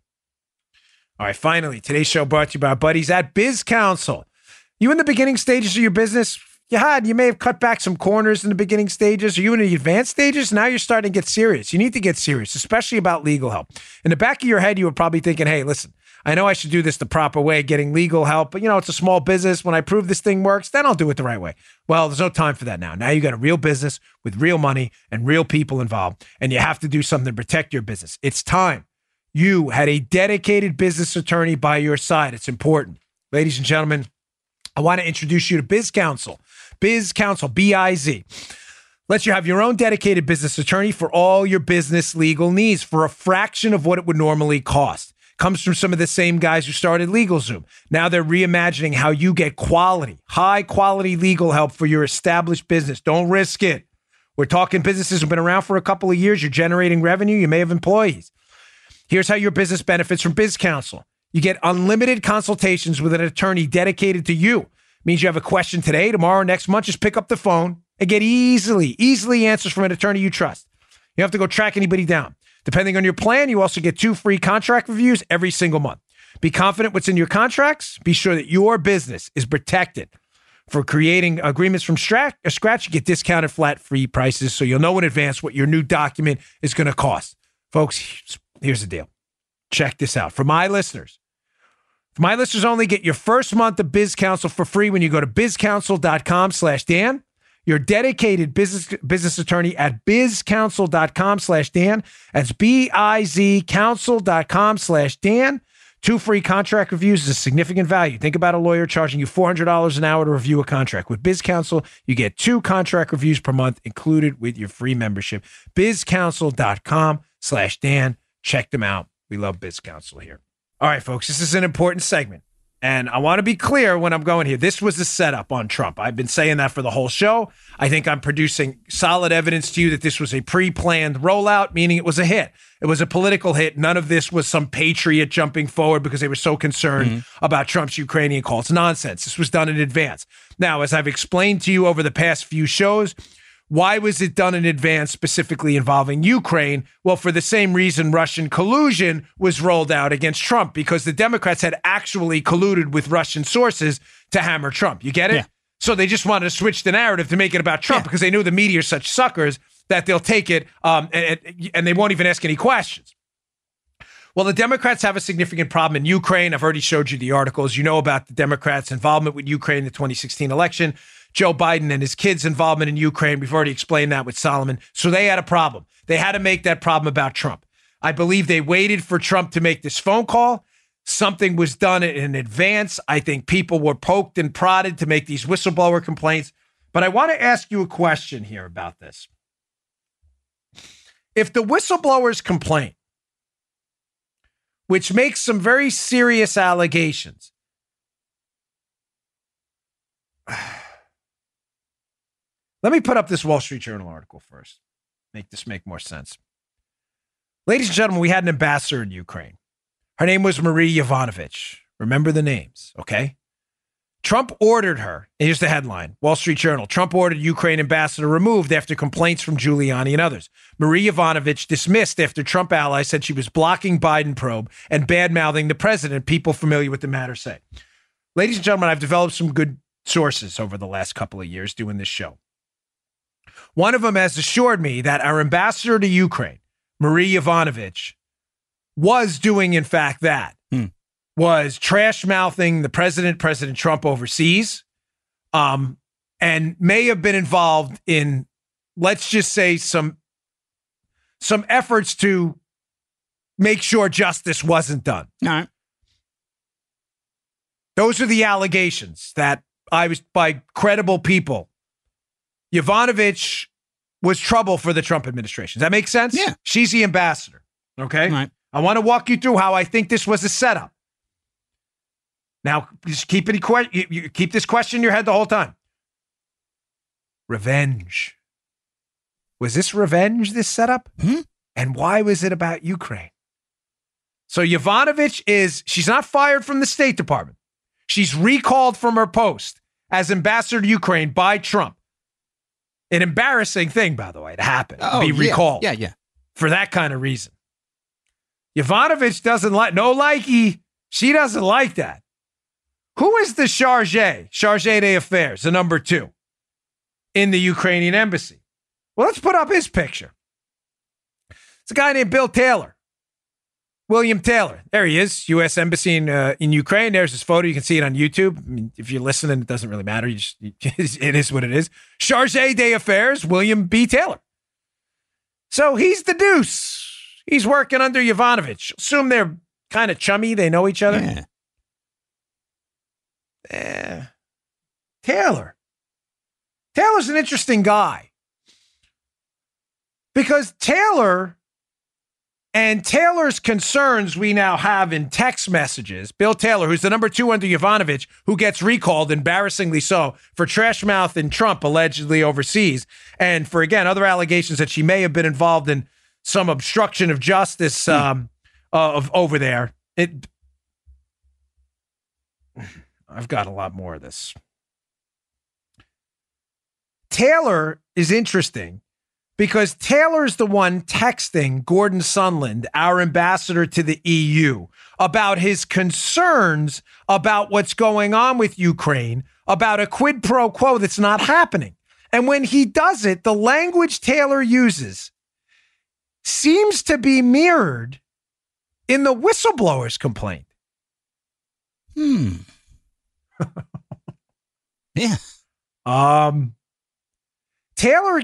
All right, finally, today's show brought to you by our buddies at Biz Counsel. You in the beginning stages of your business? You had, you may have cut back some corners in the beginning stages. Are you in the advanced stages? Now you're starting to get serious. You need to get serious, especially about legal help. In the back of your head, you were probably thinking, hey, listen, I know I should do this the proper way, getting legal help, but you know, it's a small business. When I prove this thing works, then I'll do it the right way. Well, there's no time for that now. Now you got a real business with real money and real people involved, and you have to do something to protect your business. It's time. You had a dedicated business attorney by your side. It's important. Ladies and gentlemen, I want to introduce you to Biz Counsel. Biz Counsel, B I Z. Lets you have your own dedicated business attorney for all your business legal needs for a fraction of what it would normally cost. Comes from some of the same guys who started LegalZoom. Now they're reimagining how you get quality, high quality legal help for your established business. Don't risk it. We're talking businesses who've been around for a couple of years. You're generating revenue. You may have employees. Here's how your business benefits from Biz Counsel. You get unlimited consultations with an attorney dedicated to you. Means you have a question today, tomorrow, next month, just pick up the phone and get easily, easily answers from an attorney you trust. You don't have to go track anybody down. Depending on your plan, you also get two free contract reviews every single month. Be confident what's in your contracts. Be sure that your business is protected. For creating agreements from scratch, you get discounted flat free prices, so you'll know in advance what your new document is going to cost. Folks, here's the deal. Check this out. For my listeners, For my listeners only, get your first month of Biz Counsel for free when you go to bizcounsel.com slash Dan. Your dedicated business business attorney at bizcounsel.com slash Dan. That's B-I-Z counsel.com slash Dan. Two free contract reviews is a significant value. Think about a lawyer charging you four hundred dollars an hour to review a contract. With Biz Counsel, you get two contract reviews per month included with your free membership. bizcounsel.com slash Dan. Check them out. We love Biz Counsel here. All right, folks, this is an important segment, and I want to be clear when I'm going here. This was a setup on Trump. I've been saying that for the whole show. I think I'm producing solid evidence to you that this was a pre-planned rollout, meaning it was a hit. It was a political hit. None of this was some patriot jumping forward because they were so concerned mm-hmm. about Trump's Ukrainian call. It's nonsense. This was done in advance. Now, as I've explained to you over the past few shows, why was it done in advance, specifically involving Ukraine? Well, for the same reason Russian collusion was rolled out against Trump, because the Democrats had actually colluded with Russian sources to hammer Trump. You get it? Yeah. So they just wanted to switch the narrative to make it about Trump yeah. because they knew the media are such suckers that they'll take it um, and, and they won't even ask any questions. Well, the Democrats have a significant problem in Ukraine. I've already showed you the articles. You know about the Democrats' involvement with Ukraine in the twenty sixteen election. Joe Biden and his kids' involvement in Ukraine. We've already explained that with Solomon. So they had a problem. They had to make that problem about Trump. I believe they waited for Trump to make this phone call. Something was done in advance. I think people were poked and prodded to make these whistleblower complaints. But I want to ask you a question here about this. If the whistleblowers complain, which makes some very serious allegations, let me put up this Wall Street Journal article first. Make this make more sense. Ladies and gentlemen, we had an ambassador in Ukraine. Her name was Marie Yovanovitch. Remember the names, okay? Trump ordered her. Here's the headline, Wall Street Journal. Trump ordered Ukraine ambassador removed after complaints from Giuliani and others. Marie Yovanovitch dismissed after Trump allies said she was blocking Biden probe and bad-mouthing the president, people familiar with the matter say. Ladies and gentlemen, I've developed some good sources over the last couple of years doing this show. One of them has assured me that our ambassador to Ukraine, Marie Yovanovitch, was doing, in fact, that. Hmm. Was trash-mouthing the president, President Trump overseas, um, and may have been involved in, let's just say, some, some efforts to make sure justice wasn't done. All right. Those are the allegations that I was, by credible people. Yovanovitch was trouble for the Trump administration. Does that make sense? Yeah. She's the ambassador. Okay? Right. I want to walk you through how I think this was a setup. Now, just keep it you, you keep this question in your head the whole time. Revenge. Was this revenge, this setup? Hmm? And why was it about Ukraine? So Yovanovitch is, she's not fired from the State Department. She's recalled from her post as ambassador to Ukraine by Trump. An embarrassing thing, by the way, to happen. Oh, be yeah. recalled. Yeah, yeah. For that kind of reason. Yovanovitch doesn't like, no likey. She doesn't like that. Who is the chargé, chargé d'affaires, the number two in the Ukrainian embassy? Well, let's put up his picture. It's a guy named Bill Taylor. William Taylor. There he is, U S Embassy in, uh, in Ukraine. There's his photo. You can see it on YouTube. I mean, if you're listening, it doesn't really matter. You just, it is what it is. Chargé d'affaires, William B. Taylor. So he's the deuce. He's working under Yovanovitch. Assume they're kind of chummy. They know each other. Yeah. Eh. Taylor. Taylor's an interesting guy. Because Taylor and Taylor's concerns we now have in text messages, Bill Taylor, who's the number two under Yovanovitch, who gets recalled, embarrassingly so, for trash mouthing Trump allegedly overseas, and for, again, other allegations that she may have been involved in some obstruction of justice um, uh, of over there. It, I've got a lot more of this. Taylor is interesting because Taylor's the one texting Gordon Sondland, our ambassador to the E U, about his concerns about what's going on with Ukraine, about a quid pro quo that's not happening. And when he does it, the language Taylor uses seems to be mirrored in the whistleblower's complaint. Hmm. Yeah. Um, Taylor,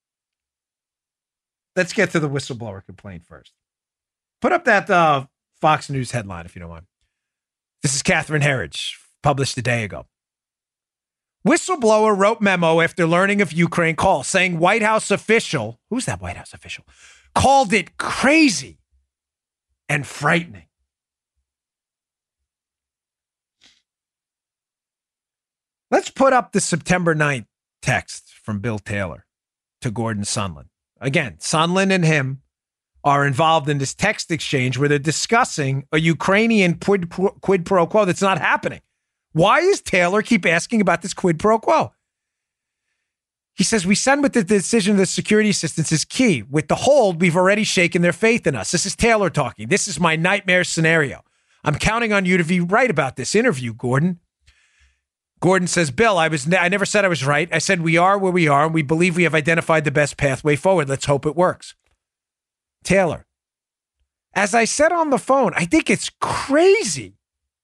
let's get to the whistleblower complaint first. Put up that uh, Fox News headline, if you don't mind. This is Catherine Herridge, published a day ago. Whistleblower wrote memo after learning of Ukraine call, saying White House official, who's that White House official, called it crazy and frightening. Let's put up the September ninth text from Bill Taylor to Gordon Sondland. Again, Sondland and him are involved in this text exchange where they're discussing a Ukrainian quid pro, quid pro quo that's not happening. Why is Taylor keep asking about this quid pro quo? He says, we send with the decision that security assistance is key. With the hold, we've already shaken their faith in us. This is Taylor talking. This is my nightmare scenario. I'm counting on you to be right about this interview, Gordon. Gordon says, Bill, I was I never said I was right. I said we are where we are, and we believe we have identified the best pathway forward. Let's hope it works. Taylor, as I said on the phone, I think it's crazy.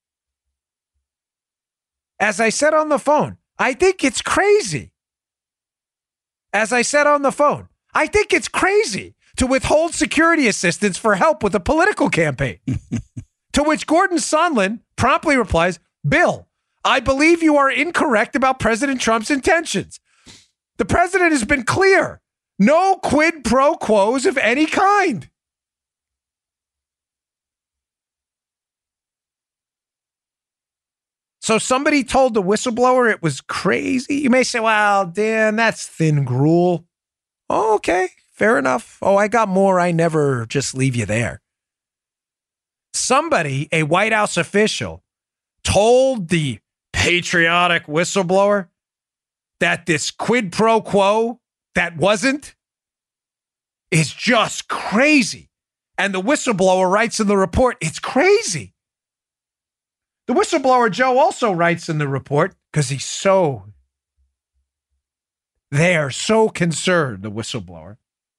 As I said on the phone, I think it's crazy. As I said on the phone, I think it's crazy to withhold security assistance for help with a political campaign. To which Gordon Sondland promptly replies, Bill, I believe you are incorrect about President Trump's intentions. The president has been clear. No quid pro quos of any kind. So somebody told the whistleblower it was crazy. You may say, well, Dan, that's thin gruel. Oh, okay, fair enough. Oh, I got more. I never just leave you there. Somebody, a White House official, told the patriotic whistleblower that this quid pro quo that wasn't is just crazy. And the whistleblower writes in the report, it's crazy. The whistleblower, Joe, also writes in the report, because he's so, they are so concerned, the whistleblower,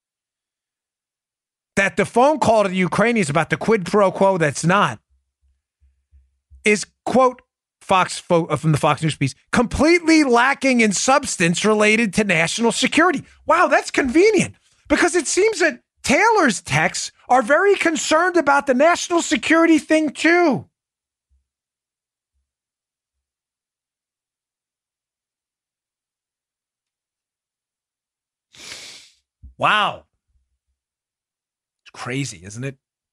that the phone call to the Ukrainians about the quid pro quo that's not is, quote, Fox from the Fox News piece, completely lacking in substance related to national security. Wow, that's convenient, because it seems that Taylor's texts are very concerned about the national security thing too. Wow. It's crazy, isn't it?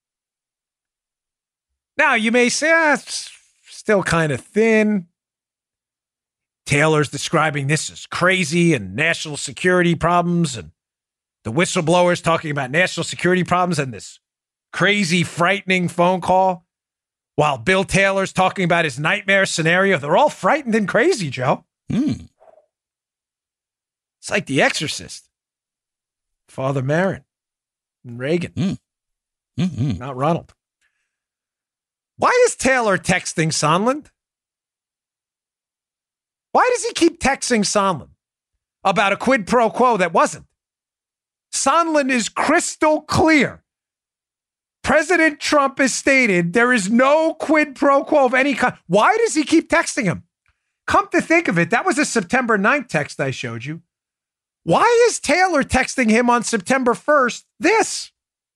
Now, you may say, ah, it's still kind of thin. Taylor's describing this as crazy and national security problems, and the whistleblowers talking about national security problems and this crazy, frightening phone call, while Bill Taylor's talking about his nightmare scenario. They're all frightened and crazy, Joe. Mm. It's like The Exorcist. Father Marin and Reagan. Mm. Mm-hmm. Not Ronald. Why is Taylor texting Sondland? Why does he keep texting Sondland about a quid pro quo that wasn't? Sondland is crystal clear. President Trump has stated there is no quid pro quo of any kind. Why does he keep texting him? Come to think of it, that was a September ninth text I showed you. Why is Taylor texting him on September first this?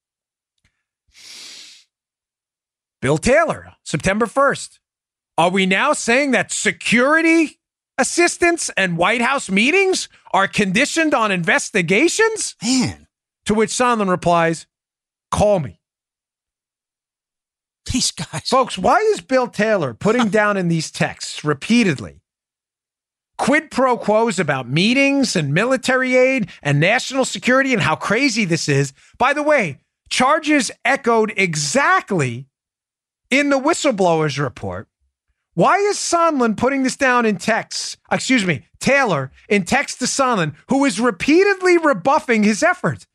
Bill Taylor, September first. Are we now saying that security assistance and White House meetings are conditioned on investigations? Man. To which Sondland replies, call me. These guys. Folks, why is Bill Taylor putting down in these texts repeatedly quid pro quos about meetings and military aid and national security and how crazy this is? By the way, charges echoed exactly in the whistleblowers report. Why is Sondland putting this down in text? Excuse me, Taylor in text to Sondland, who is repeatedly rebuffing his efforts?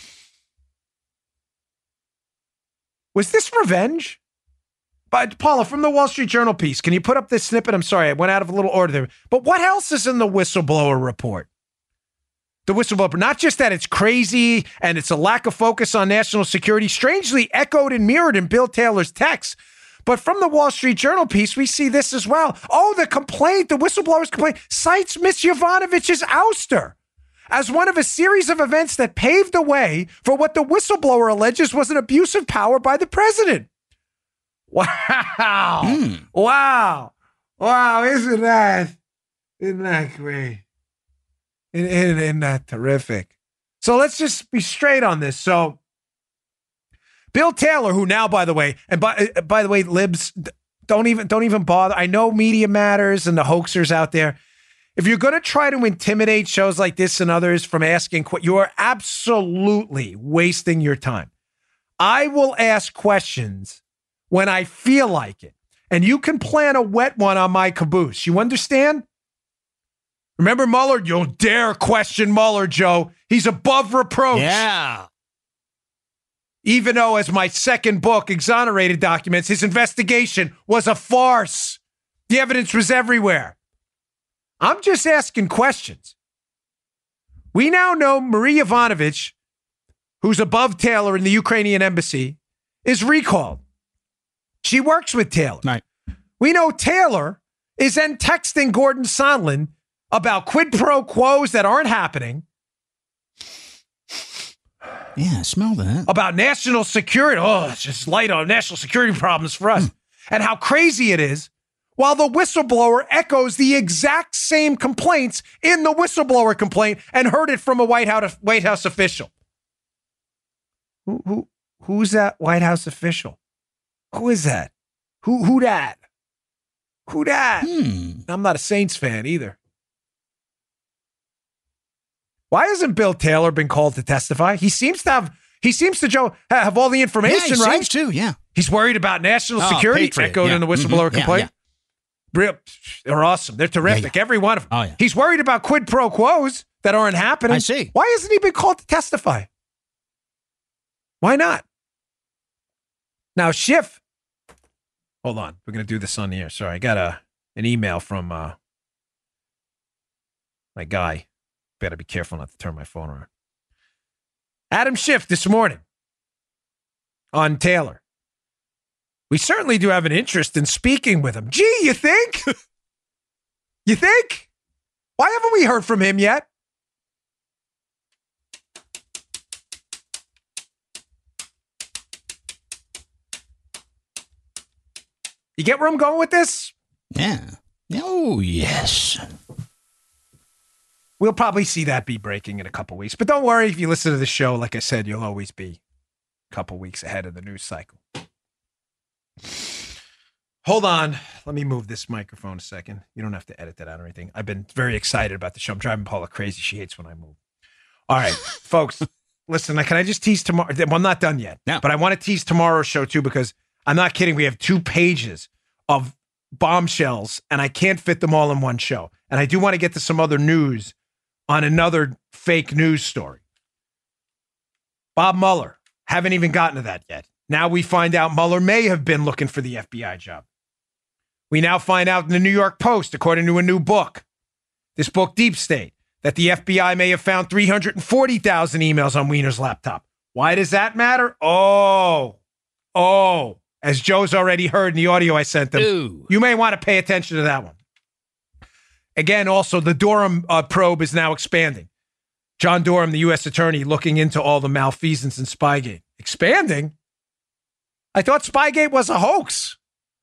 Was this revenge? But Paula, from the Wall Street Journal piece, can you put up this snippet? I'm sorry, I went out of a little order there. But what else is in the whistleblower report? The whistleblower, not just that it's crazy and it's a lack of focus on national security, strangely echoed and mirrored in Bill Taylor's text. But from the Wall Street Journal piece, we see this as well. Oh, the complaint, the whistleblower's complaint, cites Miss Yovanovitch's ouster as one of a series of events that paved the way for what the whistleblower alleges was an abuse of power by the president. Wow. Mm. Wow. Wow. Isn't that, isn't that great? Isn't, isn't that terrific? So let's just be straight on this. So Bill Taylor, who now, by the way, and by, by the way, libs, don't even, don't even bother. I know Media Matters and the hoaxers out there. If you're going to try to intimidate shows like this and others from asking, you are absolutely wasting your time. I will ask questions when I feel like it. And you can plan a wet one on my caboose. You understand? Remember Mueller? You'll dare question Mueller, Joe. He's above reproach. Yeah. Even though, as my second book, Exonerated Documents, his investigation was a farce. The evidence was everywhere. I'm just asking questions. We now know Marie Yovanovitch, who's above Taylor in the Ukrainian embassy, is recalled. She works with Taylor. Right. We know Taylor is then texting Gordon Sondland about quid pro quos that aren't happening. Yeah, smell that. About national security. Oh, it's just light on national security problems for us. Mm. And how crazy it is, while the whistleblower echoes the exact same complaints in the whistleblower complaint and heard it from a White House, White House official. Who, who, who's that White House official? Who is that? Who, who that? Who that? Hmm. I'm not a Saints fan either. Why hasn't Bill Taylor been called to testify? He seems to have, he seems to Joe have all the information, yeah, he right? Seems to, yeah. He's worried about national oh, security. Patriot, Echoed yeah. in the whistleblower mm-hmm. complaint. Yeah, Real, they're awesome. They're terrific. Yeah, yeah. Every one of them. Oh, yeah. He's worried about quid pro quos that aren't happening. I see. Why hasn't he been called to testify? Why not? Now, Schiff. Hold on. We're going to do this on the air. Sorry. I got a an email from uh, my guy. Better be careful not to turn my phone around. Adam Schiff this morning on Taylor. We certainly do have an interest in speaking with him. Gee, you think? You think? Why haven't we heard from him yet? You get where I'm going with this? Yeah. Oh, yes. We'll probably see that be breaking in a couple weeks. But don't worry, if you listen to the show, like I said, you'll always be a couple weeks ahead of the news cycle. Hold on. Let me move this microphone a second. You don't have to edit that out or anything. I've been very excited about the show. I'm driving Paula crazy. She hates when I move. All right, folks, listen, can I just tease tomorrow? Well, I'm not done yet, no. but I want to tease tomorrow's show too, because I'm not kidding. We have two pages of bombshells and I can't fit them all in one show. And I do want to get to some other news on another fake news story. Bob Mueller. Haven't even gotten to that yet. Now we find out Mueller may have been looking for the F B I job. We now find out in the New York Post, according to a new book, this book, Deep State, that the F B I may have found three hundred forty thousand emails on Weiner's laptop. Why does that matter? Oh, oh, as Joe's already heard in the audio I sent them, Ooh. You may want to pay attention to that one. Again, also, the Durham uh, probe is now expanding. John Durham, the U S attorney, looking into all the malfeasance in Spygate. Expanding? I thought Spygate was a hoax.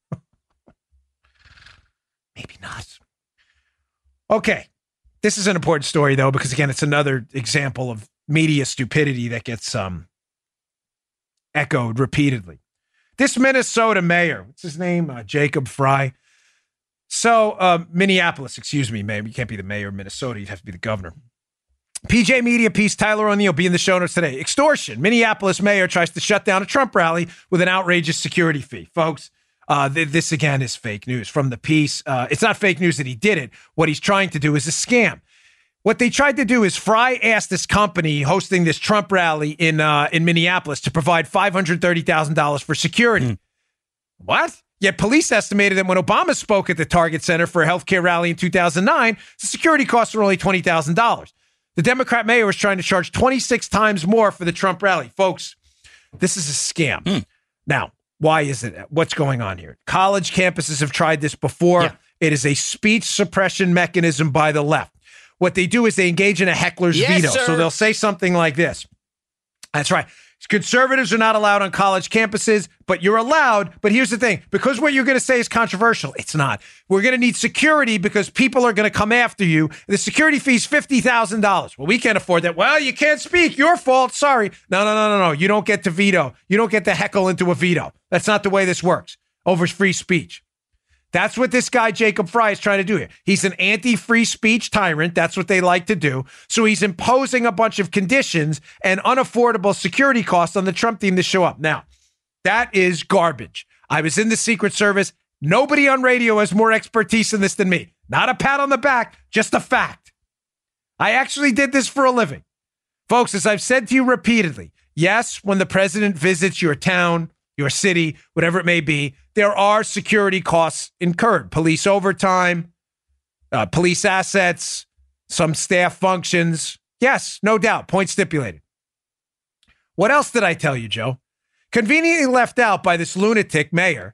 Maybe not. Okay. This is an important story, though, because, again, it's another example of media stupidity that gets um, echoed repeatedly. This Minnesota mayor, what's his name? Uh, Jacob Frey. So, uh, Minneapolis, excuse me, mayor. You can't be the mayor of Minnesota. You'd have to be the governor. P J Media piece, Tyler O'Neill, be in the show notes today. Extortion. Minneapolis mayor tries to shut down a Trump rally with an outrageous security fee. Folks, uh, th- this again is fake news from the piece. Uh, it's not fake news that he did it. What he's trying to do is a scam. What they tried to do is Frey asked this company hosting this Trump rally in uh, in Minneapolis to provide five hundred thirty thousand dollars for security. Mm. What? Yet police estimated that when Obama spoke at the Target Center for a healthcare rally in two thousand nine, the security costs were only twenty thousand dollars. The Democrat mayor was trying to charge twenty-six times more for the Trump rally. Folks, this is a scam. Mm. Now, why is it? What's going on here? College campuses have tried this before. Yeah. It is a speech suppression mechanism by the left. What they do is they engage in a heckler's yes, veto. Sir. So they'll say something like this. That's right. Conservatives are not allowed on college campuses, but you're allowed. But here's the thing. Because what you're going to say is controversial, it's not. We're going to need security because people are going to come after you. The security fee is fifty thousand dollars. Well, we can't afford that. Well, you can't speak. Your fault. Sorry. No, no, no, no, no. You don't get to veto. You don't get to heckle into a veto. That's not the way this works over free speech. That's what this guy, Jacob Frey, is trying to do here. He's an anti-free speech tyrant. That's what they like to do. So he's imposing a bunch of conditions and unaffordable security costs on the Trump team to show up. Now, that is garbage. I was in the Secret Service. Nobody on radio has more expertise in this than me. Not a pat on the back, just a fact. I actually did this for a living. Folks, as I've said to you repeatedly, yes, when the president visits your town, your city, whatever it may be, there are security costs incurred. Police overtime, uh, police assets, some staff functions. Yes, no doubt. Point stipulated. What else did I tell you, Joe? Conveniently left out by this lunatic mayor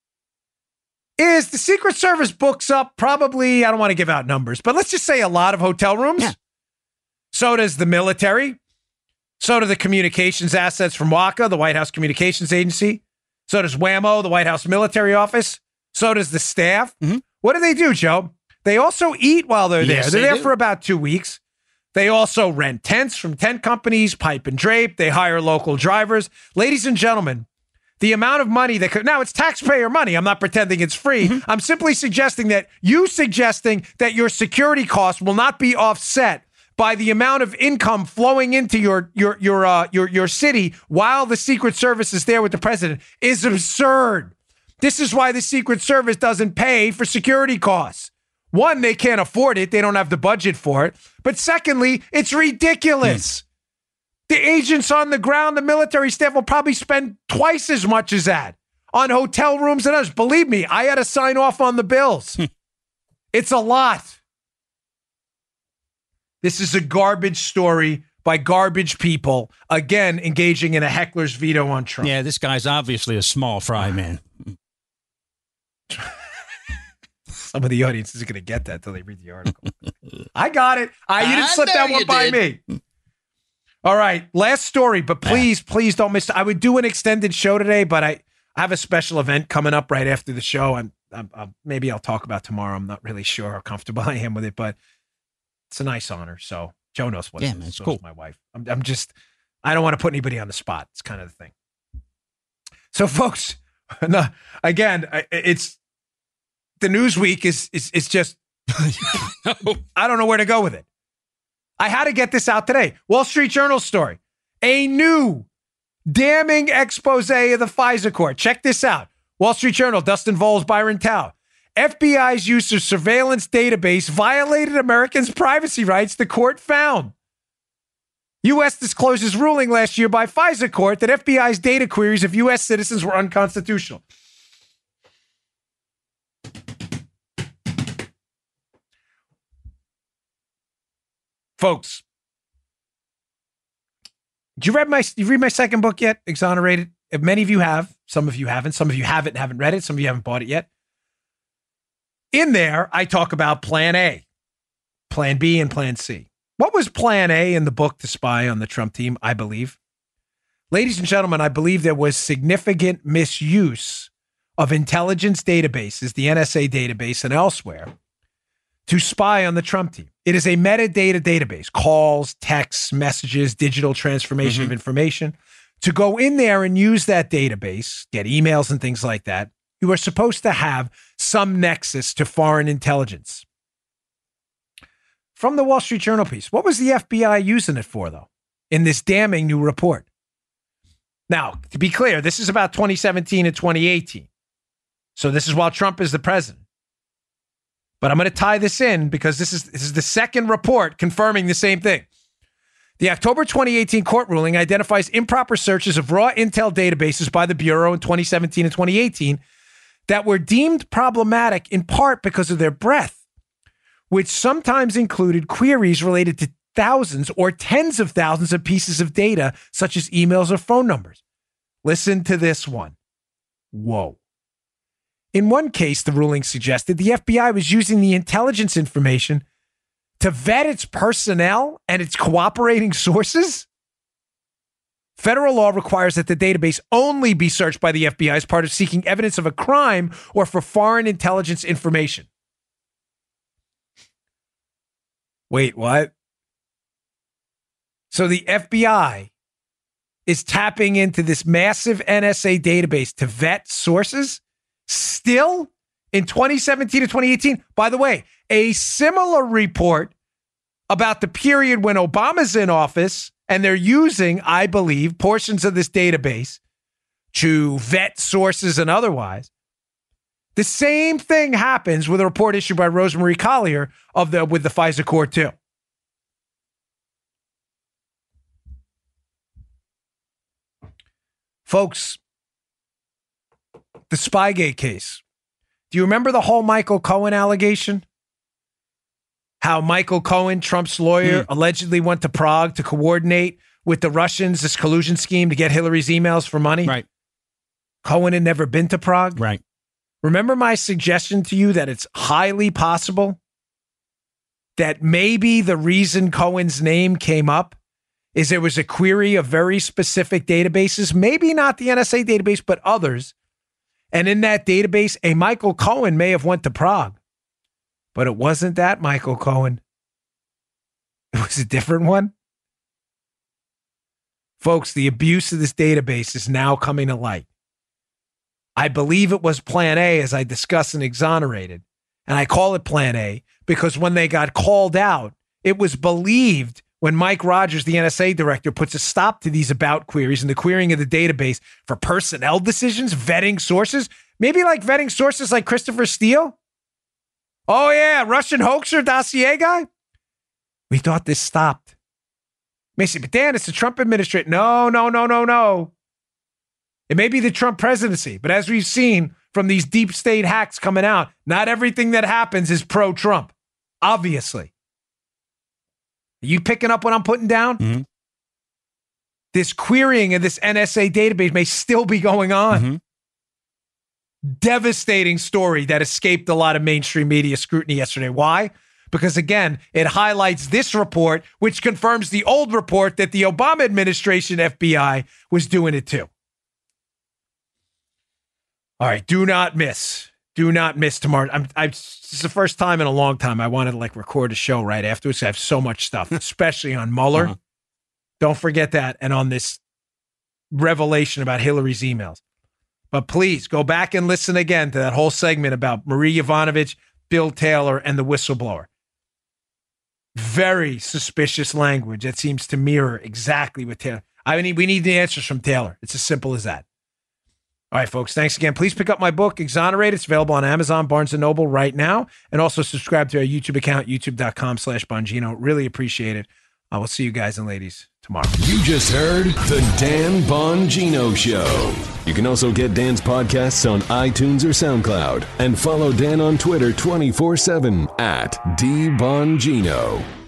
is the Secret Service books up probably, I don't want to give out numbers, but let's just say a lot of hotel rooms. Yeah. So does the military. So do the communications assets from WACA, the White House Communications Agency. So does WAMO, the White House Military Office. So does the staff. Mm-hmm. What do they do, Joe? They also eat while they're there. Yes, they're they there do. for about two weeks. They also rent tents from tent companies, pipe and drape. They hire local drivers. Ladies and gentlemen, the amount of money that could, now it's taxpayer money. I'm not pretending it's free. Mm-hmm. I'm simply suggesting that you suggesting that your security costs will not be offset by the amount of income flowing into your your your uh, your your city while the Secret Service is there with the president is absurd. This is why the Secret Service doesn't pay for security costs. One, they can't afford it. They don't have the budget for it. But secondly, it's ridiculous. Mm. The agents on the ground, the military staff will probably spend twice as much as that on hotel rooms and others. Believe me, I had to sign off on the bills. It's a lot. This is a garbage story by garbage people, again, engaging in a heckler's veto on Trump. Yeah, this guy's obviously a small fry man. Some of the audience isn't going to get that until they read the article. I got it. I, you didn't I slip that know one you by did. me. All right, last story, but please, please don't miss it. I would do an extended show today, but I, I have a special event coming up right after the show. I'm, I'm, I'm maybe I'll talk about tomorrow. I'm not really sure how comfortable I am with it, but it's a nice honor. So Joe knows what yeah, it is. man, it's So cool. does my wife. I'm, I'm just, I don't want to put anybody on the spot. It's kind of the thing. So folks, no, again, it's the news week is is, is just, No. I don't know where to go with it. I had to get this out today. Wall Street Journal story. A new damning expose of the FISA court. Check this out. Wall Street Journal, Dustin Voles, Byron Tao. F B I's use of surveillance database violated Americans' privacy rights, the court found. U S discloses ruling last year by FISA court that F B I's data queries of U S citizens were unconstitutional. Folks, did you read my you read my second book yet? Exonerated. If many of you have, some of you haven't. Some of you haven't and haven't read it. Some of you haven't bought it yet. In there, I talk about Plan A, Plan B, and Plan C. What was Plan A in the book to spy on the Trump team? I believe, ladies and gentlemen, I believe there was significant misuse of intelligence databases, the N S A database and elsewhere, to spy on the Trump team. It is a metadata database, calls, texts, messages, digital transformation mm-hmm. of information. To go in there and use that database, get emails and things like that, you are supposed to have some nexus to foreign intelligence. From the Wall Street Journal piece, what was the F B I using it for, though, in this damning new report? Now, to be clear, this is about twenty seventeen and twenty eighteen. So this is while Trump is the president. But I'm going to tie this in because this is this is the second report confirming the same thing. The October twenty eighteen court ruling identifies improper searches of raw intel databases by the Bureau in twenty seventeen and twenty eighteen that were deemed problematic in part because of their breadth, which sometimes included queries related to thousands or tens of thousands of pieces of data, such as emails or phone numbers. Listen to this one. Whoa. In one case, the ruling suggested the F B I was using the intelligence information to vet its personnel and its cooperating sources. Federal law requires that the database only be searched by the F B I as part of seeking evidence of a crime or for foreign intelligence information. Wait, what? So the F B I is tapping into this massive N S A database to vet sources? Still in twenty seventeen to twenty eighteen. By the way, a similar report about the period when Obama's in office, and they're using, I believe, portions of this database to vet sources and otherwise. The same thing happens with a report issued by Rosemarie Collier of the with the FISA court too. Folks, the Spygate case. Do you remember the whole Michael Cohen allegation? How Michael Cohen, Trump's lawyer, mm. allegedly went to Prague to coordinate with the Russians, this collusion scheme to get Hillary's emails for money? Right. Cohen had never been to Prague? Right. Remember my suggestion to you that it's highly possible that maybe the reason Cohen's name came up is there was a query of very specific databases, maybe not the N S A database, but others. And in that database, a Michael Cohen may have went to Prague. But it wasn't that Michael Cohen. It was a different one. Folks, the abuse of this database is now coming to light. I believe it was Plan A, as I discussed and exonerated. And I call it Plan A because when they got called out, it was believed when Mike Rogers, the N S A director, puts a stop to these about queries and the querying of the database for personnel decisions, vetting sources, maybe like vetting sources like Christopher Steele. Oh, yeah, Russian hoaxer dossier guy. We thought this stopped. Macy, but Dan, it's the Trump administration. No, no, no, no, no. It may be the Trump presidency, but as we've seen from these deep state hacks coming out, not everything that happens is pro-Trump, obviously. Are you picking up what I'm putting down? Mm-hmm. This querying of this N S A database may still be going on. Mm-hmm. Devastating story that escaped a lot of mainstream media scrutiny yesterday. Why? Because, again, it highlights this report, which confirms the old report that the Obama administration F B I was doing it too. All right, do not miss. Do not miss tomorrow. I'm, I, this is the first time in a long time I wanted to like record a show right afterwards. I have so much stuff, especially on Mueller. Uh-huh. Don't forget that. And on this revelation about Hillary's emails. But please go back and listen again to that whole segment about Marie Yovanovitch, Bill Taylor, and the whistleblower. Very suspicious language that seems to mirror exactly what Taylor. I mean, we need the answers from Taylor. It's as simple as that. All right, folks, thanks again. Please pick up my book, Exonerate. It's available on Amazon, Barnes and Noble right now. And also subscribe to our YouTube account, youtube.com slash Bongino. Really appreciate it. I will see you guys and ladies tomorrow. You just heard The Dan Bongino Show. You can also get Dan's podcasts on iTunes or SoundCloud. And follow Dan on Twitter twenty-four seven at DBongino.